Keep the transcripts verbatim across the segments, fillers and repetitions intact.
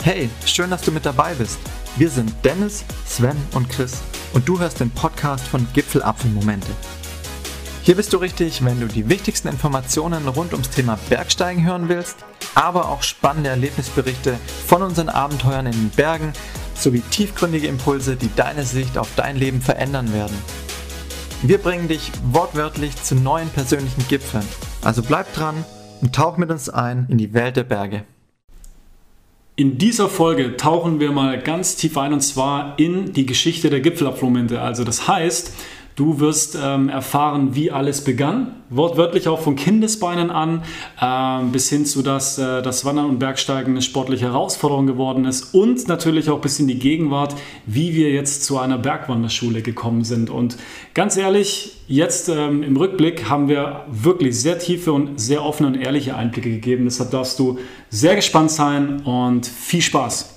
Hey, schön, dass du mit dabei bist. Wir sind Dennis, Sven und Chris und du hörst den Podcast von Gipfelapfelmomente. Hier bist du richtig, wenn du die wichtigsten Informationen rund ums Thema Bergsteigen hören willst, aber auch spannende Erlebnisberichte von unseren Abenteuern in den Bergen sowie tiefgründige Impulse, die deine Sicht auf dein Leben verändern werden. Wir bringen dich wortwörtlich zu neuen persönlichen Gipfeln. Also bleib dran und tauch mit uns ein in die Welt der Berge. In dieser Folge tauchen wir mal ganz tief ein und zwar in die Geschichte der Gipfelapfelmomente. Also das heißt, du wirst ähm, erfahren, wie alles begann, wortwörtlich auch von Kindesbeinen an, äh, bis hin zu, dass äh, das Wandern und Bergsteigen eine sportliche Herausforderung geworden ist und natürlich auch bis in die Gegenwart, wie wir jetzt zu einer Bergwanderschule gekommen sind. Und ganz ehrlich, jetzt ähm, im Rückblick haben wir wirklich sehr tiefe und sehr offene und ehrliche Einblicke gegeben. Deshalb darfst du sehr gespannt sein und viel Spaß!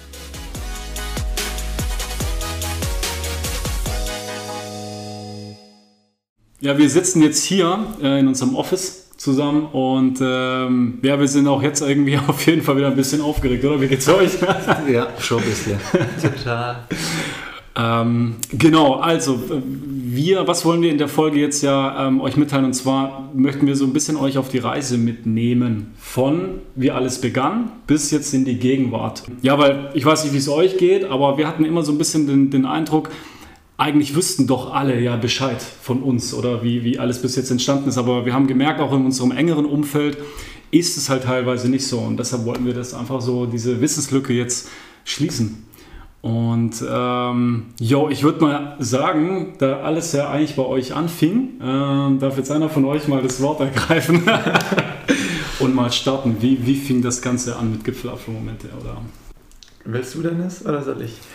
Ja, wir sitzen jetzt hier äh, in unserem Office zusammen und ähm, ja, wir sind auch jetzt irgendwie auf jeden Fall wieder ein bisschen aufgeregt, oder? Wie geht's euch? Ja, schon ein bisschen. Total. ähm, genau, also wir, was wollen wir in der Folge jetzt ja ähm, euch mitteilen? Und zwar möchten wir so ein bisschen euch auf die Reise mitnehmen, von wie alles begann bis jetzt in die Gegenwart. Ja, weil ich weiß nicht, wie es euch geht, aber wir hatten immer so ein bisschen den, den Eindruck, eigentlich wüssten doch alle ja Bescheid von uns oder wie, wie alles bis jetzt entstanden ist. Aber wir haben gemerkt, auch in unserem engeren Umfeld ist es halt teilweise nicht so. Und deshalb wollten wir das einfach so, diese Wissenslücke jetzt schließen. Und ähm, jo, ich würde mal sagen, da alles ja eigentlich bei euch anfing, äh, darf jetzt einer von euch mal das Wort ergreifen und mal starten. Wie, wie fing das Ganze an mit Gipfelapfelmomente? Oder? Willst du, Dennis, oder soll ich?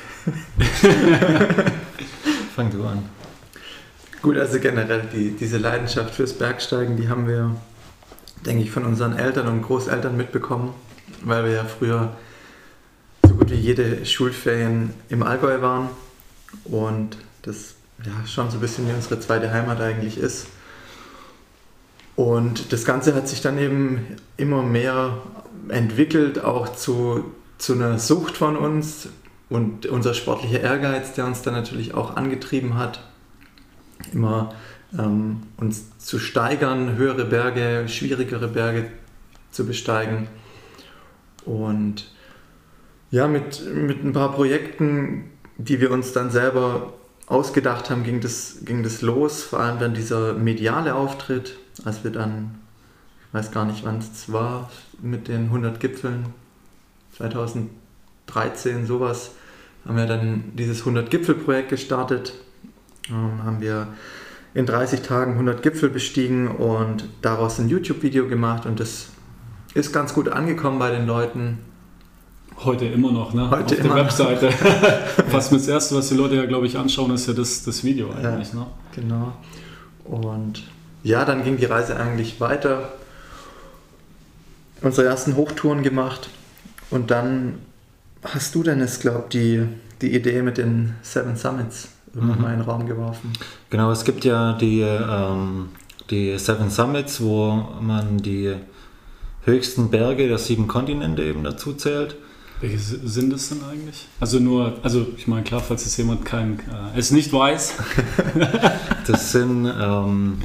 Fang du an. Gut, also generell die, diese Leidenschaft fürs Bergsteigen, die haben wir, denke ich, von unseren Eltern und Großeltern mitbekommen, weil wir ja früher so gut wie jede Schulferien im Allgäu waren und das ja schon so ein bisschen wie unsere zweite Heimat eigentlich ist. Und das Ganze hat sich dann eben immer mehr entwickelt, auch zu, zu einer Sucht von uns. Und unser sportlicher Ehrgeiz, der uns dann natürlich auch angetrieben hat, immer ähm, uns zu steigern, höhere Berge, schwierigere Berge zu besteigen. Und ja, mit, mit ein paar Projekten, die wir uns dann selber ausgedacht haben, ging das, ging das los. Vor allem dann dieser mediale Auftritt, als wir dann, ich weiß gar nicht wann es war, mit den hundert Gipfeln, zweitausenddreizehn sowas, haben wir dann dieses hundert-Gipfel-Projekt gestartet, ähm, haben wir in dreißig Tagen hundert Gipfel bestiegen und daraus ein YouTube-Video gemacht und das ist ganz gut angekommen bei den Leuten. Heute immer noch, ne? Heute auf der Webseite. Fast mit das Erste, was die Leute ja, glaube ich, anschauen, ist ja das, das Video eigentlich. Ja, ne? Genau. Und ja, dann ging die Reise eigentlich weiter. Unsere ersten Hochtouren gemacht und dann hast du denn, es glaube die, die Idee mit den Seven Summits irgendwann mhm. mal in den Raum geworfen? Genau, es gibt ja die, ähm, die Seven Summits, wo man die höchsten Berge der sieben Kontinente eben dazu zählt. Welche sind das denn eigentlich? Also nur, also ich meine, klar, falls es jemand kein, äh, es nicht weiß. Das sind ähm,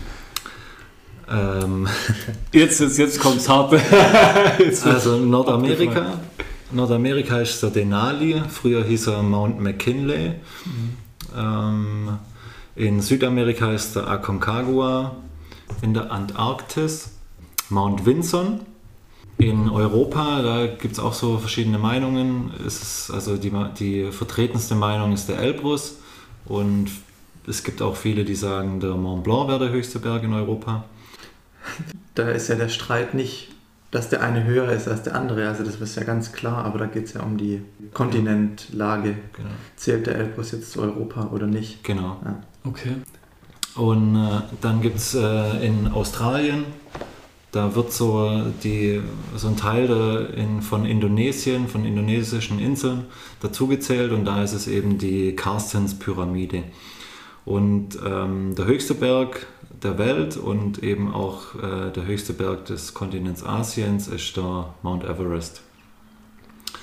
ähm, jetzt, jetzt, jetzt kommt es hart. Also Nordamerika. Nordamerika ist der Denali, früher hieß er Mount McKinley. Mhm. Ähm, in Südamerika ist der Aconcagua, in der Antarktis Mount Vinson. In Europa, da gibt es auch so verschiedene Meinungen. Es ist, also die, die vertretenste Meinung ist der Elbrus und es gibt auch viele, die sagen, der Mont Blanc wäre der höchste Berg in Europa. Da ist ja der Streit nicht, dass der eine höher ist als der andere, also das ist ja ganz klar, aber da geht es ja um die Kontinentlage. Genau. Zählt der Elbrus jetzt zu Europa oder nicht? Genau. Ja. Okay. Und äh, dann gibt es äh, in Australien, da wird so, die, so ein Teil der in, von Indonesien, von indonesischen Inseln dazugezählt und da ist es eben die Carstens-Pyramide. Und ähm, der höchste Berg der Welt und eben auch äh, der höchste Berg des Kontinents Asiens ist der Mount Everest.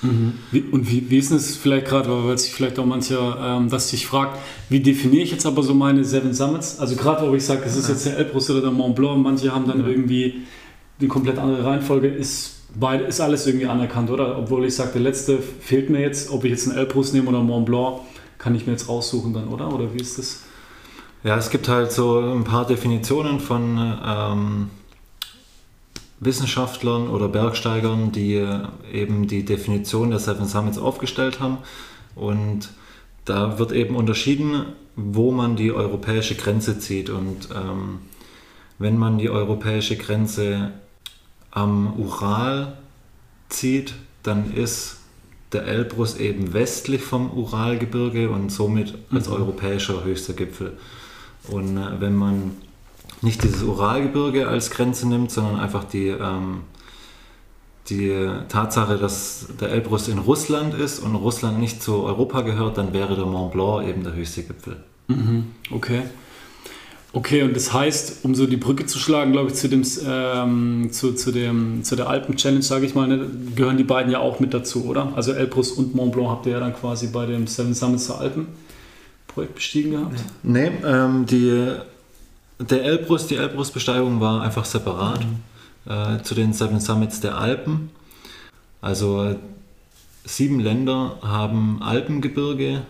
Mhm. Wie, und wie, wie ist es vielleicht gerade, weil sich vielleicht auch mancher ähm, das sich fragt, wie definiere ich jetzt aber so meine Seven Summits? Also gerade, wo ich sage, es ist jetzt der Elbrus oder der Mont Blanc, manche haben dann mhm. irgendwie eine komplett andere Reihenfolge, ist, beide, ist alles irgendwie anerkannt, oder? Obwohl ich sage, der letzte fehlt mir jetzt, ob ich jetzt einen Elbrus nehme oder Mont Blanc, kann ich mir jetzt raussuchen dann, oder? Oder wie ist das? Ja, es gibt halt so ein paar Definitionen von ähm, Wissenschaftlern oder Bergsteigern, die eben die Definition der Seven Summits aufgestellt haben. Und da wird eben unterschieden, wo man die europäische Grenze zieht. Und ähm, wenn man die europäische Grenze am Ural zieht, dann ist der Elbrus eben westlich vom Uralgebirge und somit als mhm. europäischer höchster Gipfel. Und äh, wenn man nicht dieses Uralgebirge als Grenze nimmt, sondern einfach die, ähm, die Tatsache, dass der Elbrus in Russland ist und Russland nicht zu Europa gehört, dann wäre der Mont Blanc eben der höchste Gipfel. Mhm. Okay. Okay, und das heißt, um so die Brücke zu schlagen, glaube ich, zu, dem, ähm, zu, zu, dem, zu der Alpen-Challenge, sage ich mal, ne, gehören die beiden ja auch mit dazu, oder? Also Elbrus und Mont Blanc habt ihr ja dann quasi bei dem Seven Summits der Alpen Projekt bestiegen gehabt? Nee, ähm, die, der Elbrus, die Elbrus-Besteigung war einfach separat mhm. äh, zu den Seven Summits der Alpen. Also sieben Länder haben Alpengebirge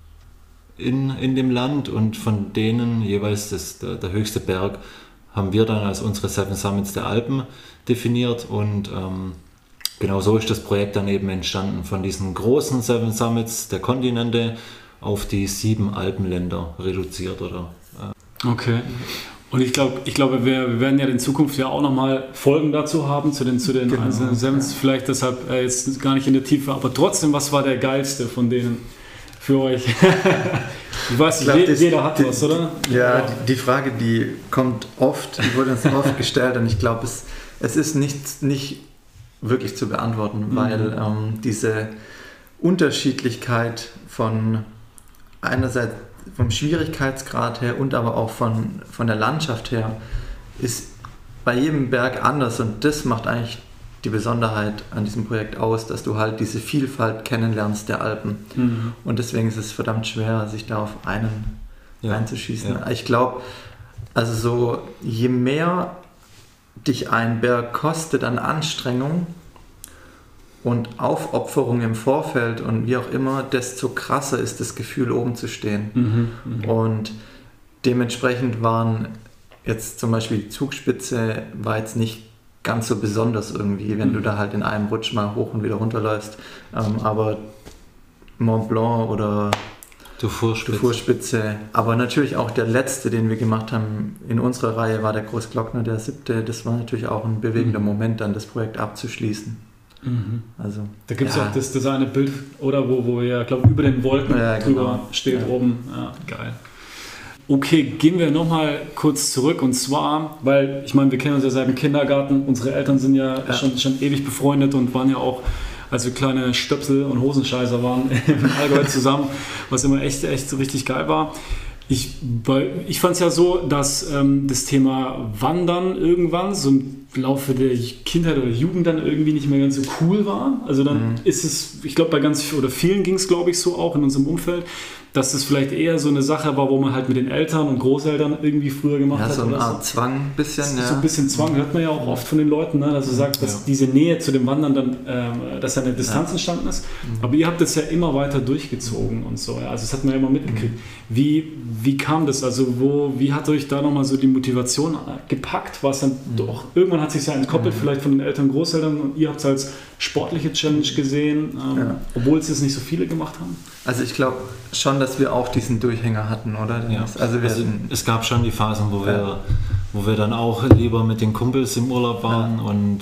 in, in dem Land und von denen jeweils das, der, der höchste Berg haben wir dann als unsere Seven Summits der Alpen definiert und ähm, genau so ist das Projekt dann eben entstanden, von diesen großen Seven Summits der Kontinente auf die sieben Alpenländer reduziert. Oder, äh. Okay. Und ich glaube, ich glaube wir, wir werden ja in Zukunft ja auch nochmal Folgen dazu haben, zu den, zu den genau, einzelnen Sevens, ja. Vielleicht deshalb äh, jetzt gar nicht in der Tiefe, aber trotzdem, was war der geilste von denen für euch? Ich weiß nicht, jeder, jeder hat die, was, oder? Ja, die, die Frage, die kommt oft, die wurde uns oft gestellt und ich glaube, es, es ist nicht, nicht wirklich zu beantworten, mhm. weil ähm, diese Unterschiedlichkeit von einerseits vom Schwierigkeitsgrad her und aber auch von, von der Landschaft her ist bei jedem Berg anders und das macht eigentlich die Besonderheit an diesem Projekt aus, dass du halt diese Vielfalt kennenlernst der Alpen mhm. und deswegen ist es verdammt schwer, sich da auf einen ja. reinzuschießen. Ja. Ich glaube, also so je mehr dich ein Berg kostet an Anstrengung und Aufopferung im Vorfeld und wie auch immer, desto krasser ist das Gefühl, oben zu stehen. Mhm, mh. Und dementsprechend waren jetzt zum Beispiel die Zugspitze war jetzt nicht ganz so besonders irgendwie, wenn mhm. du da halt in einem Rutsch mal hoch und wieder runterläufst. Ähm, aber Mont Blanc oder Dufourspitze, aber natürlich auch der letzte, den wir gemacht haben in unserer Reihe, war der Großglockner, der siebte. Das war natürlich auch ein bewegender mhm. Moment, dann das Projekt abzuschließen. Mhm. Also, da gibt es ja. auch das, das eine Bild, oder wo, wo ihr, glaube über den Wolken ja, drüber genau. steht ja. oben. Ja, geil. Okay, gehen wir nochmal kurz zurück und zwar, weil ich meine, wir kennen uns ja seit dem Kindergarten, unsere Eltern sind ja, ja. Schon, schon ewig befreundet und waren ja auch, als wir kleine Stöpsel und Hosenscheißer waren, im Allgäu zusammen, was immer echt, echt so richtig geil war. Ich, ich fand es ja so, dass ähm, das Thema Wandern irgendwann so im Laufe der Kindheit oder Jugend dann irgendwie nicht mehr ganz so cool war. Also dann mhm. ist es, ich glaube bei ganz oder vielen ging es glaube ich so auch in unserem Umfeld, dass das vielleicht eher so eine Sache war, wo man halt mit den Eltern und Großeltern irgendwie früher gemacht ja, hat. So eine Art so. Zwang ein bisschen. Ja. So ein bisschen Zwang hört man ja auch oft von den Leuten, ne? Dass du sagst, dass ja. diese Nähe zu dem Wandern dann, äh, dass da eine Distanz ja. entstanden ist. Mhm. Aber ihr habt das ja immer weiter durchgezogen und so. Ja? Also das hat man ja immer mitgekriegt. Mhm. Wie, wie kam das? Also wo, wie hat euch da nochmal so die Motivation gepackt? War es dann mhm. doch, irgendwann hat sich ja entkoppelt, mhm. vielleicht von den Eltern und Großeltern und ihr habt es als sportliche Challenge gesehen, ähm, ja. obwohl es jetzt nicht so viele gemacht haben? Also ich glaube schon, dass wir auch diesen Durchhänger hatten, oder? Ja. Also, wir also es gab schon die Phasen, wo wir, ja. wo wir dann auch lieber mit den Kumpels im Urlaub waren ja. und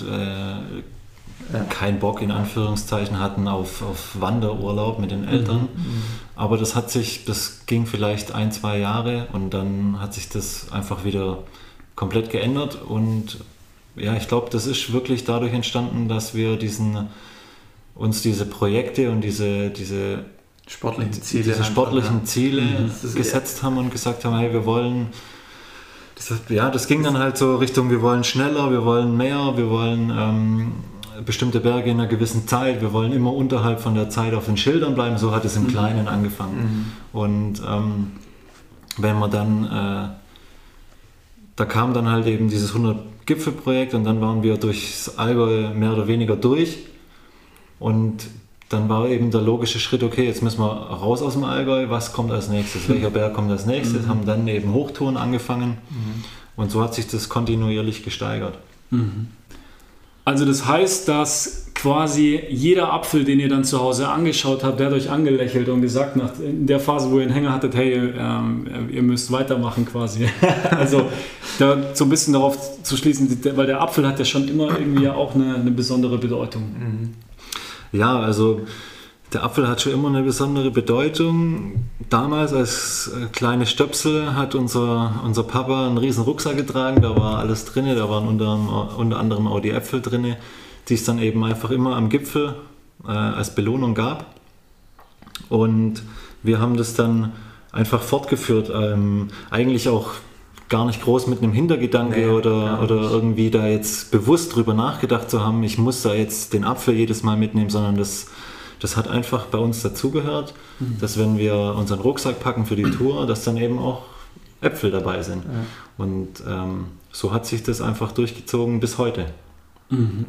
äh, ja. keinen Bock in Anführungszeichen hatten auf, auf Wanderurlaub mit den Eltern. Mhm. Aber das hat sich, das ging vielleicht ein, zwei Jahre und dann hat sich das einfach wieder komplett geändert und ja, ich glaube, das ist wirklich dadurch entstanden, dass wir diesen, uns diese Projekte und diese, diese sportlichen Ziele, diese sportlichen Ziele mhm. gesetzt haben und gesagt haben, hey, wir wollen, das, ja, das ging dann halt so Richtung, wir wollen schneller, wir wollen mehr, wir wollen ähm, bestimmte Berge in einer gewissen Zeit, wir wollen immer unterhalb von der Zeit auf den Schildern bleiben, so hat es im mhm. Kleinen angefangen. Mhm. Und ähm, wenn man dann, äh, da kam dann halt eben dieses hundert-Gipfel-Projekt und dann waren wir durchs Allgäu mehr oder weniger durch und dann war eben der logische Schritt, okay, jetzt müssen wir raus aus dem Allgäu, was kommt als nächstes, welcher Berg kommt als nächstes, mhm. haben dann eben Hochtouren angefangen mhm. und so hat sich das kontinuierlich gesteigert. Mhm. Also das heißt, dass quasi jeder Apfel, den ihr dann zu Hause angeschaut habt, der hat euch angelächelt und gesagt, nach, in der Phase, wo ihr einen Hänger hattet, hey, ähm, ihr müsst weitermachen quasi. Also da so ein bisschen darauf zu schließen, weil der Apfel hat ja schon immer irgendwie auch eine, eine besondere Bedeutung. Mhm. Ja, also der Apfel hat schon immer eine besondere Bedeutung. Damals als kleine Stöpsel hat unser, unser Papa einen riesen Rucksack getragen, da war alles drin, da waren unter, unter anderem auch die Äpfel drin, die es dann eben einfach immer am Gipfel äh, als Belohnung gab. Und wir haben das dann einfach fortgeführt, ähm, eigentlich auch gar nicht groß mit einem Hintergedanke nee, oder, oder irgendwie da jetzt bewusst drüber nachgedacht zu haben, ich muss da jetzt den Apfel jedes Mal mitnehmen, sondern das, das hat einfach bei uns dazugehört, mhm. dass wenn wir unseren Rucksack packen für die Tour, dass dann eben auch Äpfel dabei sind. Ja. Und ähm, so hat sich das einfach durchgezogen bis heute. Mhm.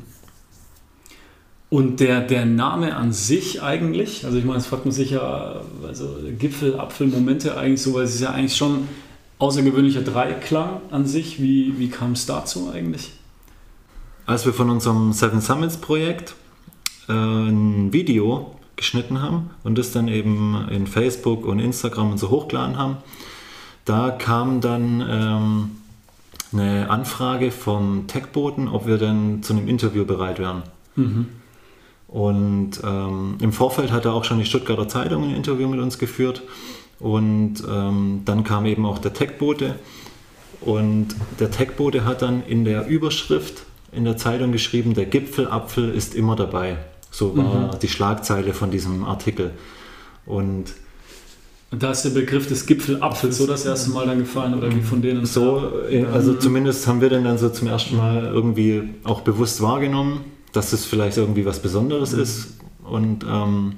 Und der, der Name an sich eigentlich, also ich meine, das fragt man sich ja, also Gipfel, Apfel, Momente eigentlich so, weil es ist ja eigentlich schon außergewöhnlicher Dreiklang an sich. Wie, wie kam es dazu eigentlich? Als wir von unserem Seven Summits Projekt äh, ein Video geschnitten haben und das dann eben in Facebook und Instagram und so hochgeladen haben, da kam dann ähm, eine Anfrage vom Techboten, ob wir denn zu einem Interview bereit wären. Mhm. Und ähm, im Vorfeld hatte auch schon die Stuttgarter Zeitung ein Interview mit uns geführt. Und ähm, dann kam eben auch der Techbote und der Techbote hat dann in der Überschrift in der Zeitung geschrieben, der Gipfelapfel ist immer dabei. So war mhm. die Schlagzeile von diesem Artikel. Und, und da ist der Begriff des Gipfelapfels so das erste Mal dann gefallen oder wie von denen? So, also mhm. zumindest haben wir den dann so zum ersten Mal irgendwie auch bewusst wahrgenommen, dass es vielleicht irgendwie was Besonderes mhm. ist. Und ähm,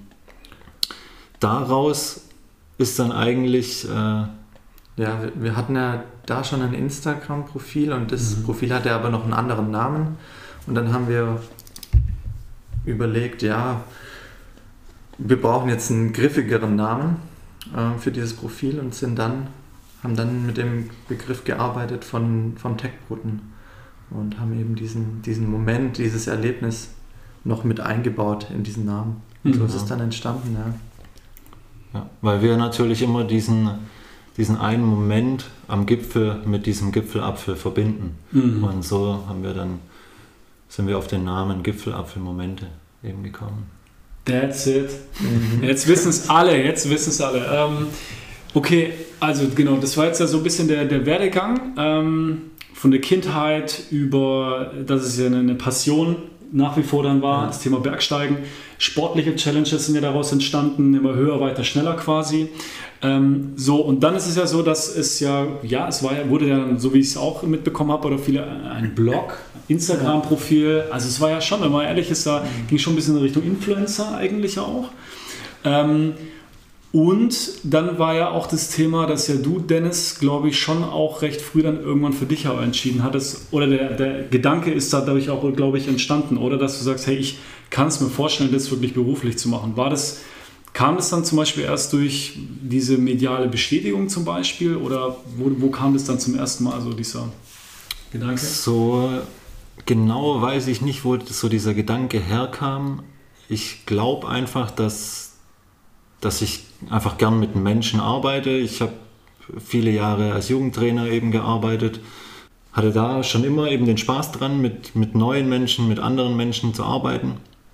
daraus ist dann eigentlich... Äh ja, wir, wir hatten ja da schon ein Instagram-Profil und das mhm. Profil hatte aber noch einen anderen Namen. Und dann haben wir überlegt, ja, wir brauchen jetzt einen griffigeren Namen äh, für dieses Profil und sind dann, haben dann mit dem Begriff gearbeitet von, vom Techboten und haben eben diesen, diesen Moment, dieses Erlebnis noch mit eingebaut in diesen Namen. Und mhm. so ist es dann entstanden, ja. Ja, weil wir natürlich immer diesen, diesen einen Moment am Gipfel mit diesem Gipfelapfel verbinden. Mhm. Und so haben wir dann, sind wir auf den Namen Gipfelapfel-Momente eben gekommen. That's it. Mhm. Jetzt wissen es alle, jetzt wissen es alle. Ähm, okay, also genau, das war jetzt ja so ein bisschen der, der Werdegang ähm, von der Kindheit über, dass es ja eine, eine Passion nach wie vor dann war, ja. das Thema Bergsteigen. Sportliche Challenges sind ja daraus entstanden, immer höher, weiter, schneller quasi. Ähm, so, und dann ist es ja so, dass es ja, ja, es war ja, wurde ja dann, so wie ich es auch mitbekommen habe, oder viele, ein Blog, Instagram-Profil, also es war ja schon, wenn man ehrlich ist, da ging schon ein bisschen in Richtung Influencer eigentlich auch. Ähm, und dann war ja auch das Thema, dass ja du, Dennis, glaube ich, schon auch recht früh dann irgendwann für dich auch entschieden hattest, oder der, der Gedanke ist dadurch auch, glaube ich, entstanden, oder dass du sagst, hey, ich kann es mir vorstellen, das wirklich beruflich zu machen. War das, kam das dann zum Beispiel erst durch diese mediale Bestätigung zum Beispiel, oder wo, wo kam das dann zum ersten Mal, also dieser Gedanke? So genau weiß ich nicht, wo so dieser Gedanke herkam. Ich glaube einfach, dass, dass ich einfach gern mit Menschen arbeite. Ich habe viele Jahre als Jugendtrainer eben gearbeitet, hatte da schon immer eben den Spaß dran, mit, mit neuen Menschen, mit anderen Menschen zu arbeiten.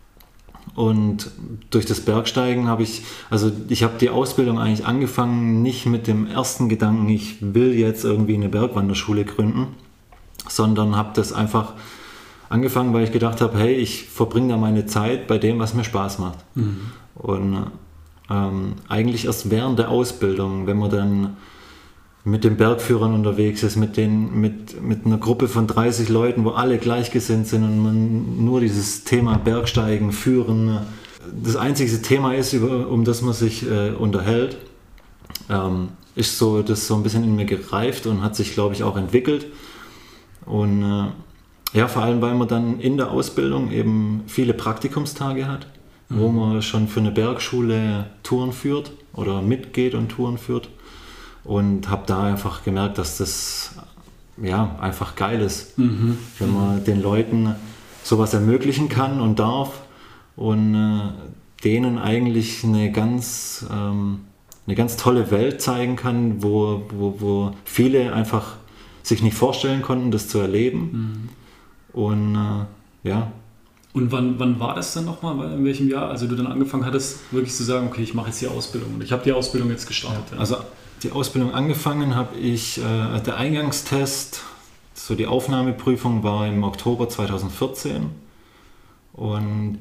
Und durch das Bergsteigen habe ich, also ich habe die Ausbildung eigentlich angefangen, nicht mit dem ersten Gedanken, ich will jetzt irgendwie eine Bergwanderschule gründen, sondern habe das einfach angefangen, weil ich gedacht habe, hey, ich verbringe da meine Zeit bei dem, was mir Spaß macht. Mhm. Und ähm, eigentlich erst während der Ausbildung, wenn man dann mit den Bergführern unterwegs ist, mit, den, mit, mit einer Gruppe von dreißig Leuten, wo alle gleichgesinnt sind und man nur dieses Thema Bergsteigen, Führen, das einzige Thema ist, über, um das man sich äh, unterhält, ähm, ist so, das so ein bisschen in mir gereift und hat sich, glaube ich, auch entwickelt. Und äh, ja, vor allem, weil man dann in der Ausbildung eben viele Praktikumstage hat, mhm. wo man schon für eine Bergschule Touren führt oder mitgeht und Touren führt. Und habe da einfach gemerkt, dass das ja, einfach geil ist, mhm. wenn man den Leuten sowas ermöglichen kann und darf und äh, denen eigentlich eine ganz, ähm, eine ganz tolle Welt zeigen kann, wo, wo, wo viele einfach sich nicht vorstellen konnten, das zu erleben. Mhm. Und äh, ja. Und wann, wann war das dann nochmal? In welchem Jahr? Also du dann angefangen hattest, wirklich zu sagen, okay, ich mache jetzt die Ausbildung und ich habe die Ausbildung jetzt gestartet. Ja, also die Ausbildung angefangen habe ich, äh, der Eingangstest, so die Aufnahmeprüfung war im Oktober zweitausendvierzehn und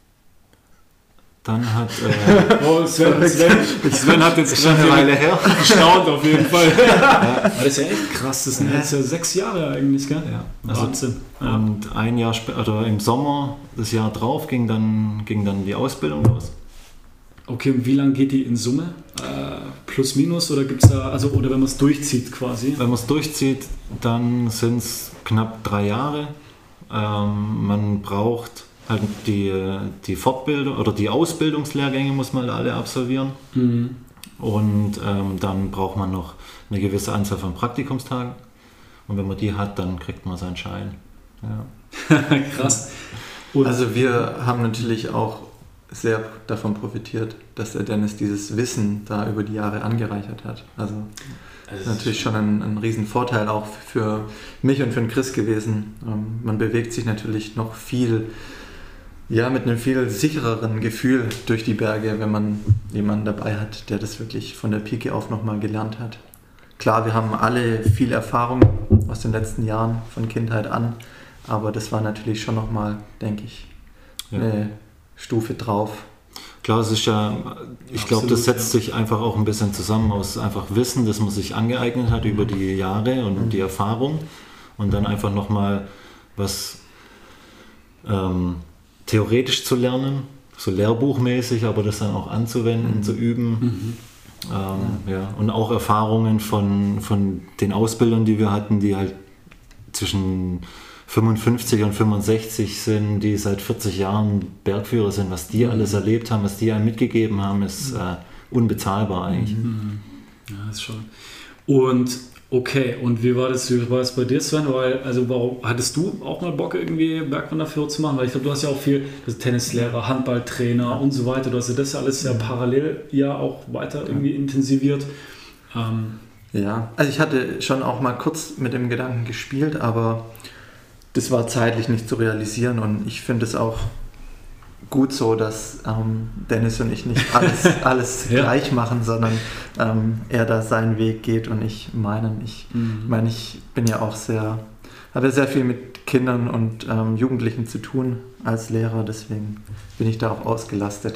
dann hat... Äh, oh, Sven, Sven, Sven hat jetzt schon eine Weile her gestaunt auf jeden Fall. Ja, das ist ja echt krass, das sind jetzt ja sechs Jahre eigentlich, gell? Ja, also Wahnsinn. Ja. Und ein Jahr später, oder im Sommer, das Jahr drauf, ging dann, ging dann die Ausbildung los. Okay, und wie lange geht die in Summe? Äh, plus, minus oder gibt es da, also oder wenn man es durchzieht quasi? Wenn man es durchzieht, dann sind es knapp drei Jahre. Ähm, man braucht halt die, die Fortbildung oder die Ausbildungslehrgänge muss man alle absolvieren. Mhm. Und ähm, dann braucht man noch eine gewisse Anzahl von Praktikumstagen. Und wenn man die hat, dann kriegt man seinen Schein. Ja. Krass. Und also wir haben natürlich auch sehr davon profitiert, dass der Dennis dieses Wissen da über die Jahre angereichert hat. Also das ist natürlich schon ein, ein Riesenvorteil auch für mich und für den Chris gewesen. Ähm, man bewegt sich natürlich noch viel, ja, mit einem viel sichereren Gefühl durch die Berge, wenn man jemanden dabei hat, der das wirklich von der Pike auf nochmal gelernt hat. Klar, wir haben alle viel Erfahrung aus den letzten Jahren von Kindheit an, aber das war natürlich schon nochmal, denke ich, ja. eine Stufe drauf. Klar, es ist ja, ich glaube, das setzt ja. sich einfach auch ein bisschen zusammen aus einfach Wissen, das man sich angeeignet hat über die Jahre und mhm. die Erfahrung und dann einfach nochmal was ähm, theoretisch zu lernen, so lehrbuchmäßig, aber das dann auch anzuwenden, mhm. zu üben. Mhm. Ähm, ja. ja. Und auch Erfahrungen von, von den Ausbildern, die wir hatten, die halt zwischen fünfundfünfzig und fünfundsechzig sind, die seit vierzig Jahren Bergführer sind, was die mhm. alles erlebt haben, was die einem mitgegeben haben, ist äh, unbezahlbar eigentlich. Mhm. Ja, ist schon. Und okay, und wie war das, wie war das bei dir, Sven? Weil, also warum hattest du auch mal Bock, irgendwie Bergwanderführer zu machen? Weil ich glaube, du hast ja auch viel, also Tennislehrer, Handballtrainer und so weiter, du hast ja das ja alles ja parallel ja auch weiter irgendwie intensiviert. Ähm, ja, also ich hatte schon auch mal kurz mit dem Gedanken gespielt, aber das war zeitlich nicht zu realisieren und ich finde es auch gut so, dass ähm, Dennis und ich nicht alles, alles ja. gleich machen, sondern ähm, er da seinen Weg geht und ich meinen. Ich mhm. meine, ich bin ja auch sehr, habe sehr viel mit Kindern und ähm, Jugendlichen zu tun als Lehrer, deswegen bin ich da auch ausgelastet.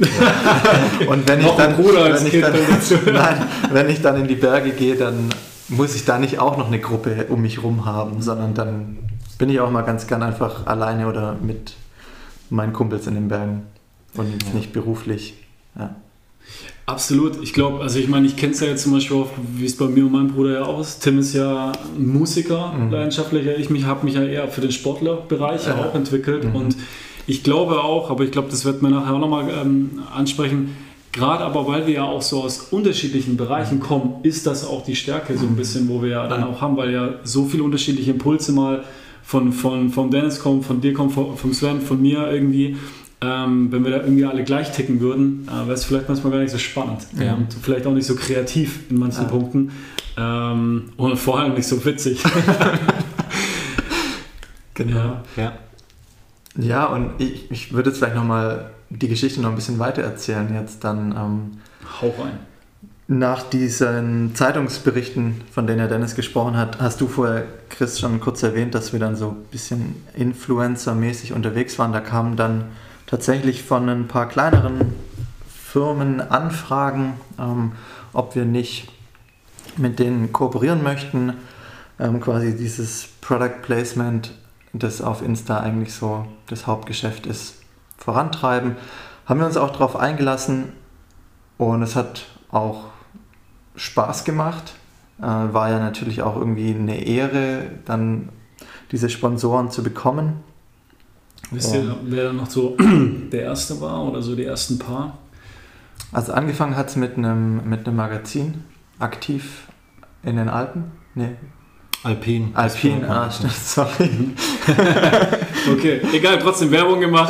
Und wenn ich dann, wenn ich dann, nein, wenn ich dann in die Berge gehe, dann muss ich da nicht auch noch eine Gruppe um mich rum haben, sondern dann bin ich auch mal ganz gern einfach alleine oder mit meinen Kumpels in den Bergen und jetzt ja. nicht beruflich. Ja. Absolut. Ich glaube, also ich meine, ich kenne es ja jetzt zum Beispiel auch, wie es bei mir und meinem Bruder ja auch ist. Tim ist ja Musiker, mhm. leidenschaftlicher. Ich habe mich ja eher für den Sportlerbereich ja. auch entwickelt mhm. und ich glaube auch, aber ich glaube, das wird mir nachher auch nochmal ähm, ansprechen, gerade aber, weil wir ja auch so aus unterschiedlichen Bereichen kommen, ist das auch die Stärke so ein bisschen, wo wir ja dann auch haben, weil ja so viele unterschiedliche Impulse mal von, von, von Dennis kommen, von dir kommen, von, von Sven, von mir irgendwie. Ähm, wenn wir da irgendwie alle gleich ticken würden, äh, wäre es vielleicht manchmal gar nicht so spannend ja. und vielleicht auch nicht so kreativ in manchen ja. Punkten ähm, und vor allem nicht so witzig. Genau. Ja, ja und ich, ich würde jetzt vielleicht nochmal die Geschichte noch ein bisschen weiter erzählen jetzt dann. Ähm, Hau rein. Nach diesen Zeitungsberichten, von denen ja Dennis gesprochen hat, hast du vorher, Chris, schon kurz erwähnt, dass wir dann so ein bisschen Influencer-mäßig unterwegs waren. Da kamen dann tatsächlich von ein paar kleineren Firmen Anfragen, ähm, ob wir nicht mit denen kooperieren möchten, ähm, quasi dieses Product Placement, das auf Insta eigentlich so das Hauptgeschäft ist, vorantreiben. Haben wir uns auch darauf eingelassen und es hat auch Spaß gemacht. Äh, war ja natürlich auch irgendwie eine Ehre, dann diese Sponsoren zu bekommen. Wisst ihr, wer da noch so der Erste war oder so die ersten paar? Also angefangen hat es mit einem mit einem Magazin, aktiv in den Alpen. Nee. Alpin. Alpin, ah, sorry. Okay, egal, trotzdem Werbung gemacht.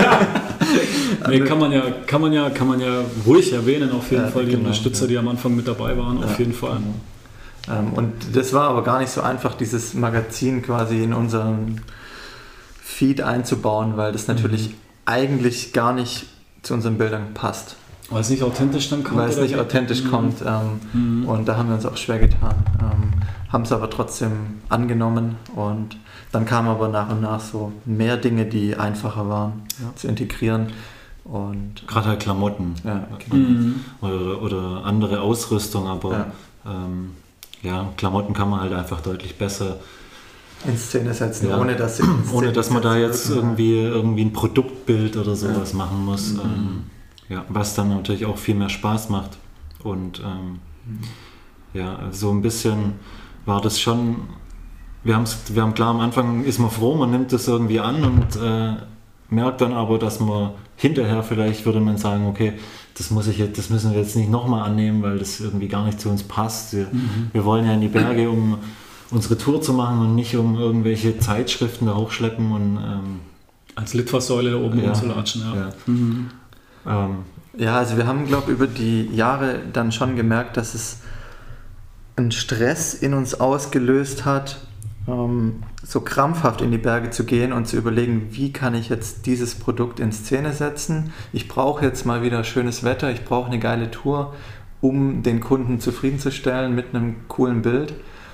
Nee, kann man ja, kann man ja, kann man ja ruhig erwähnen, auf jeden ja, Fall die genau, Unterstützer, ja. die am Anfang mit dabei waren, auf ja, jeden Fall. Genau. Ähm, und das war aber gar nicht so einfach, dieses Magazin quasi in unseren Feed einzubauen, weil das natürlich mhm. eigentlich gar nicht zu unseren Bildern passt. Weil es nicht authentisch dann kommt? Weil es nicht authentisch mhm. kommt ähm, mhm. und da haben wir uns auch schwer getan. Ähm, haben es aber trotzdem angenommen und dann kamen aber nach und nach so mehr Dinge, die einfacher waren ja. zu integrieren. Und gerade halt Klamotten ja, genau. mhm. oder, oder andere Ausrüstung, aber ja. Ähm, ja, Klamotten kann man halt einfach deutlich besser in Szene setzen, ja. ohne dass, ohne dass man da jetzt irgendwie, irgendwie ein Produktbild oder sowas ja. machen muss. Mhm. Ähm, ja, was dann natürlich auch viel mehr Spaß macht. Und ähm, mhm. ja, so ein bisschen war das schon, wir, haben's, wir haben klar am Anfang ist man froh, man nimmt das irgendwie an und äh, merkt dann aber, dass man hinterher vielleicht würde man sagen, okay, das muss ich jetzt, das müssen wir jetzt nicht nochmal annehmen, weil das irgendwie gar nicht zu uns passt. Wir, mhm. wir wollen ja in die Berge, um unsere Tour zu machen und nicht um irgendwelche Zeitschriften da hochschleppen und ähm, als Litfaßsäule da oben ja, rumzulatschen. Ja. Ja. Mhm. Ähm, ja, also wir haben, glaube ich, über die Jahre dann schon gemerkt, dass es einen Stress in uns ausgelöst hat, ähm, so krampfhaft in die Berge zu gehen und zu überlegen, wie kann ich jetzt dieses Produkt in Szene setzen. Ich brauche jetzt mal wieder schönes Wetter, ich brauche eine geile Tour, um den Kunden zufriedenzustellen mit einem coolen Bild.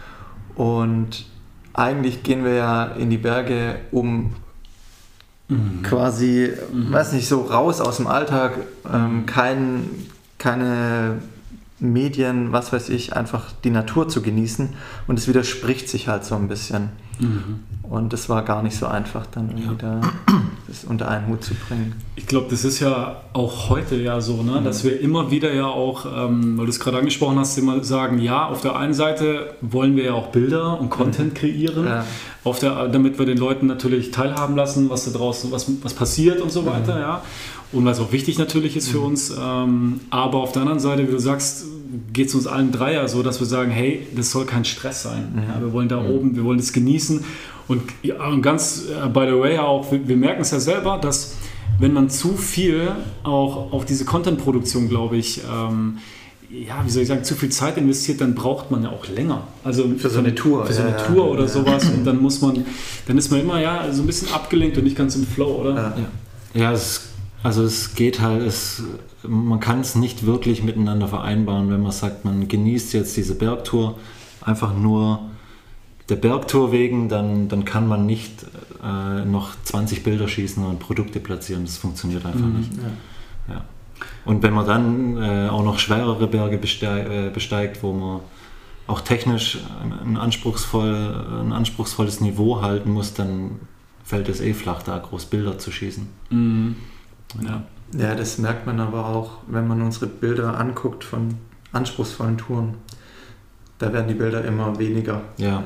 Und eigentlich gehen wir ja in die Berge, um mhm. quasi, mhm. weiß nicht, so raus aus dem Alltag, ähm, kein, keine Medien, was weiß ich, einfach die Natur zu genießen und es widerspricht sich halt so ein bisschen. Mhm. Und es war gar nicht so einfach, dann irgendwie ja. da das unter einen Hut zu bringen. Ich glaube, das ist ja auch heute ja so, ne? Mhm. dass wir immer wieder ja auch, ähm, weil du es gerade angesprochen hast, immer sagen, ja, auf der einen Seite wollen wir ja auch Bilder und Content mhm. kreieren, ja. auf der, damit wir den Leuten natürlich teilhaben lassen, was da draußen, was, was passiert und so weiter, mhm. ja. Und was auch wichtig natürlich ist für uns, ähm, aber auf der anderen Seite, wie du sagst, geht es uns allen drei ja so, dass wir sagen, hey, das soll kein Stress sein. Mhm. Ja, wir wollen da mhm. oben, wir wollen das genießen. Und, ja, und ganz, uh, by the way, auch, wir, wir merken es ja selber, dass wenn man zu viel auch auf diese Content-Produktion, glaube ich, ähm, ja, wie soll ich sagen, zu viel Zeit investiert, dann braucht man ja auch länger. Also für so eine Tour. Für so eine ja, Tour ja, oder ja. sowas. Und dann muss man, dann ist man immer ja so ein bisschen abgelenkt und nicht ganz im Flow, oder? Ja, ja. ja es, also es geht halt, es, man kann es nicht wirklich miteinander vereinbaren, wenn man sagt, man genießt jetzt diese Bergtour einfach nur der Bergtour wegen, dann, dann kann man nicht äh, noch zwanzig Bilder schießen und Produkte platzieren. Das funktioniert einfach mhm, nicht. Ja. Ja. Und wenn man dann äh, auch noch schwerere Berge besteigt, äh, besteigt, wo man auch technisch ein, anspruchsvoll, ein anspruchsvolles Niveau halten muss, dann fällt es eh flach, da groß Bilder zu schießen. Mhm. Ja. Ja, das merkt man aber auch, wenn man unsere Bilder anguckt von anspruchsvollen Touren. Da werden die Bilder immer weniger. Ja,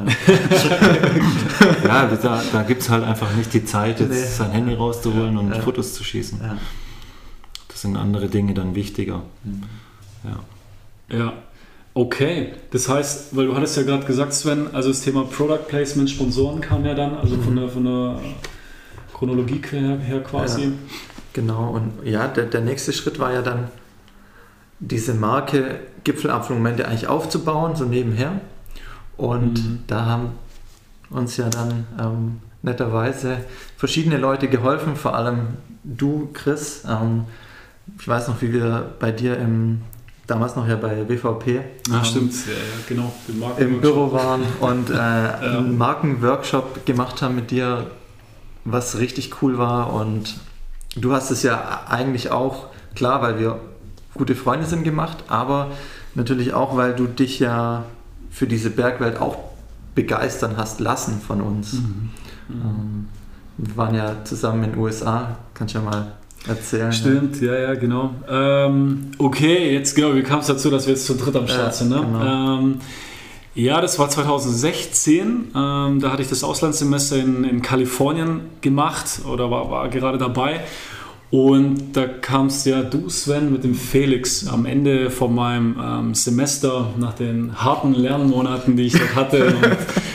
ja da, da gibt es halt einfach nicht die Zeit, jetzt nee. sein Handy rauszuholen und ja. Fotos zu schießen. Ja. Das sind andere Dinge dann wichtiger. Mhm. Ja. Ja, okay. Das heißt, weil du hattest ja gerade gesagt, Sven, also das Thema Product Placement, Sponsoren kam ja dann, also mhm. von, der, von der Chronologie her, her quasi. Ja. Genau, und ja, der, der nächste Schritt war ja dann, diese Marke Gipfelapfelmomente eigentlich aufzubauen, so nebenher. Und mhm. da haben uns ja dann ähm, netterweise verschiedene Leute geholfen, vor allem du, Chris. Ähm, ich weiß noch, wie wir bei dir im, damals noch ja bei W V P ah, ähm, stimmt. Ja, ja, genau, im Büro waren und äh, ja. einen Markenworkshop gemacht haben mit dir, was richtig cool war. Und du hast es ja eigentlich auch, klar, weil wir gute Freunde sind, gemacht, aber natürlich auch, weil du dich ja für diese Bergwelt auch begeistern hast lassen von uns. Mhm. Ähm, wir waren ja zusammen in den U S A, kannst du ja mal erzählen. Stimmt, ja, ja, ja genau. Ähm, okay, jetzt genau, wie kam es dazu, dass wir jetzt zu dritt am Start ja, sind? Ne? Genau. Ähm, ja, das war zwanzig sechzehn, ähm, da hatte ich das Auslandssemester in, in Kalifornien gemacht oder war, war gerade dabei. Und da kamst ja du, Sven, mit dem Felix am Ende von meinem ähm, Semester, nach den harten Lernmonaten, die ich dort hatte. Und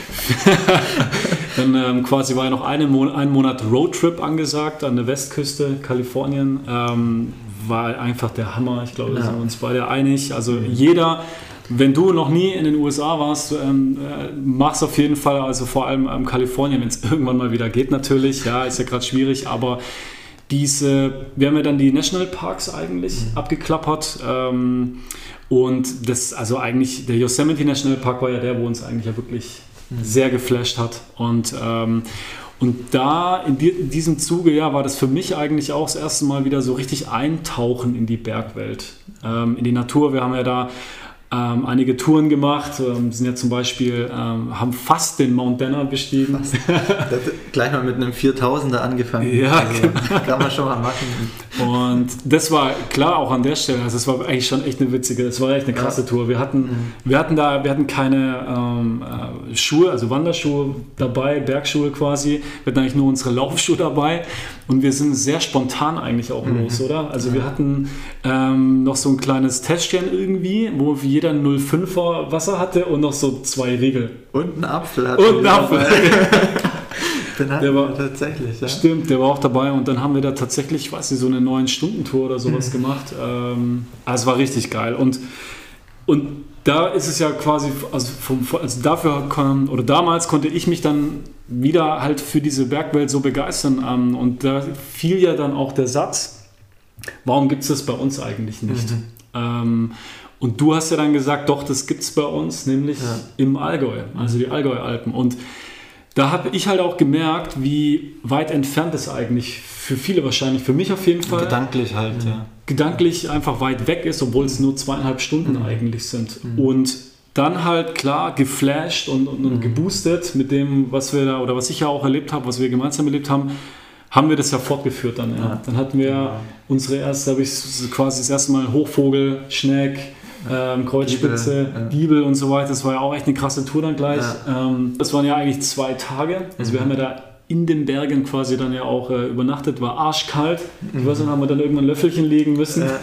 dann ähm, quasi war ja noch eine Mon- ein Monat Roadtrip angesagt an der Westküste Kalifornien. Ähm, war einfach der Hammer, ich glaube, da ja. sind wir uns beide einig. Also jeder, wenn du noch nie in den U S A warst, ähm, äh, mach's auf jeden Fall, also vor allem ähm, Kalifornien, wenn es irgendwann mal wieder geht natürlich. Ja, ist ja gerade schwierig, aber Diese, wir haben ja dann die Nationalparks eigentlich mhm. abgeklappert ähm, und das, also eigentlich der Yosemite National Park war ja der, wo uns eigentlich ja wirklich mhm. sehr geflasht hat und, ähm, und da in, die, in diesem Zuge ja, war das für mich eigentlich auch das erste Mal wieder so richtig eintauchen in die Bergwelt, ähm, in die Natur. Wir haben ja da Ähm, einige Touren gemacht, ähm, sind ja zum Beispiel, ähm, haben fast den Mount Denner bestiegen. Fast. Gleich mal mit einem viertausender angefangen. Ja, also, genau. Kann man schon mal machen. Und das war klar auch an der Stelle, also das war eigentlich schon echt eine witzige, das war echt eine krasse ja. Tour. Wir hatten, mhm. wir hatten da, wir hatten keine ähm, Schuhe, also Wanderschuhe dabei, Bergschuhe quasi, wir hatten eigentlich nur unsere Laufschuhe dabei und wir sind sehr spontan eigentlich auch mhm. los, oder? Also ja. wir hatten ähm, noch so ein kleines Täschchen irgendwie, wo jeder ein null Komma fünfer Wasser hatte und noch so zwei Riegel. Und einen Apfel hatte Und einen Apfel. Den hatten der war, wir tatsächlich, ja. Stimmt, der war auch dabei und dann haben wir da tatsächlich, ich weiß nicht, so eine neun Stunden Tour oder sowas mhm. gemacht. Ähm, also es war richtig geil und, und da ist es ja quasi, also, vom, also dafür kann, oder damals konnte ich mich dann wieder halt für diese Bergwelt so begeistern ähm, und da fiel ja dann auch der Satz, warum gibt es das bei uns eigentlich nicht? Mhm. Ähm, und du hast ja dann gesagt, doch, das gibt es bei uns, nämlich ja. im Allgäu, also die Allgäu-Alpen. Und da habe ich halt auch gemerkt, wie weit entfernt es eigentlich für viele wahrscheinlich, für mich auf jeden Fall. Gedanklich halt, mhm. ja. Gedanklich einfach weit weg ist, obwohl es nur zweieinhalb Stunden mhm. eigentlich sind. Mhm. Und dann halt klar geflasht und, und, und mhm. geboostet mit dem, was wir da, oder was ich ja auch erlebt habe, was wir gemeinsam erlebt haben, haben wir das ja fortgeführt dann. Ja. Ja. Dann hatten wir ja. unsere erste, habe ich quasi das erste Mal Hochvogel, Schneck, Ähm, Kreuzspitze, Diebel, ja. Diebel und so weiter. Das war ja auch echt eine krasse Tour dann gleich. Ja. Ähm, das waren ja eigentlich zwei Tage. Also mhm. wir haben ja da in den Bergen quasi dann ja auch äh, übernachtet. War arschkalt. Mhm. Ich weiß nicht, haben wir dann irgendwann ein Löffelchen legen müssen. Ja.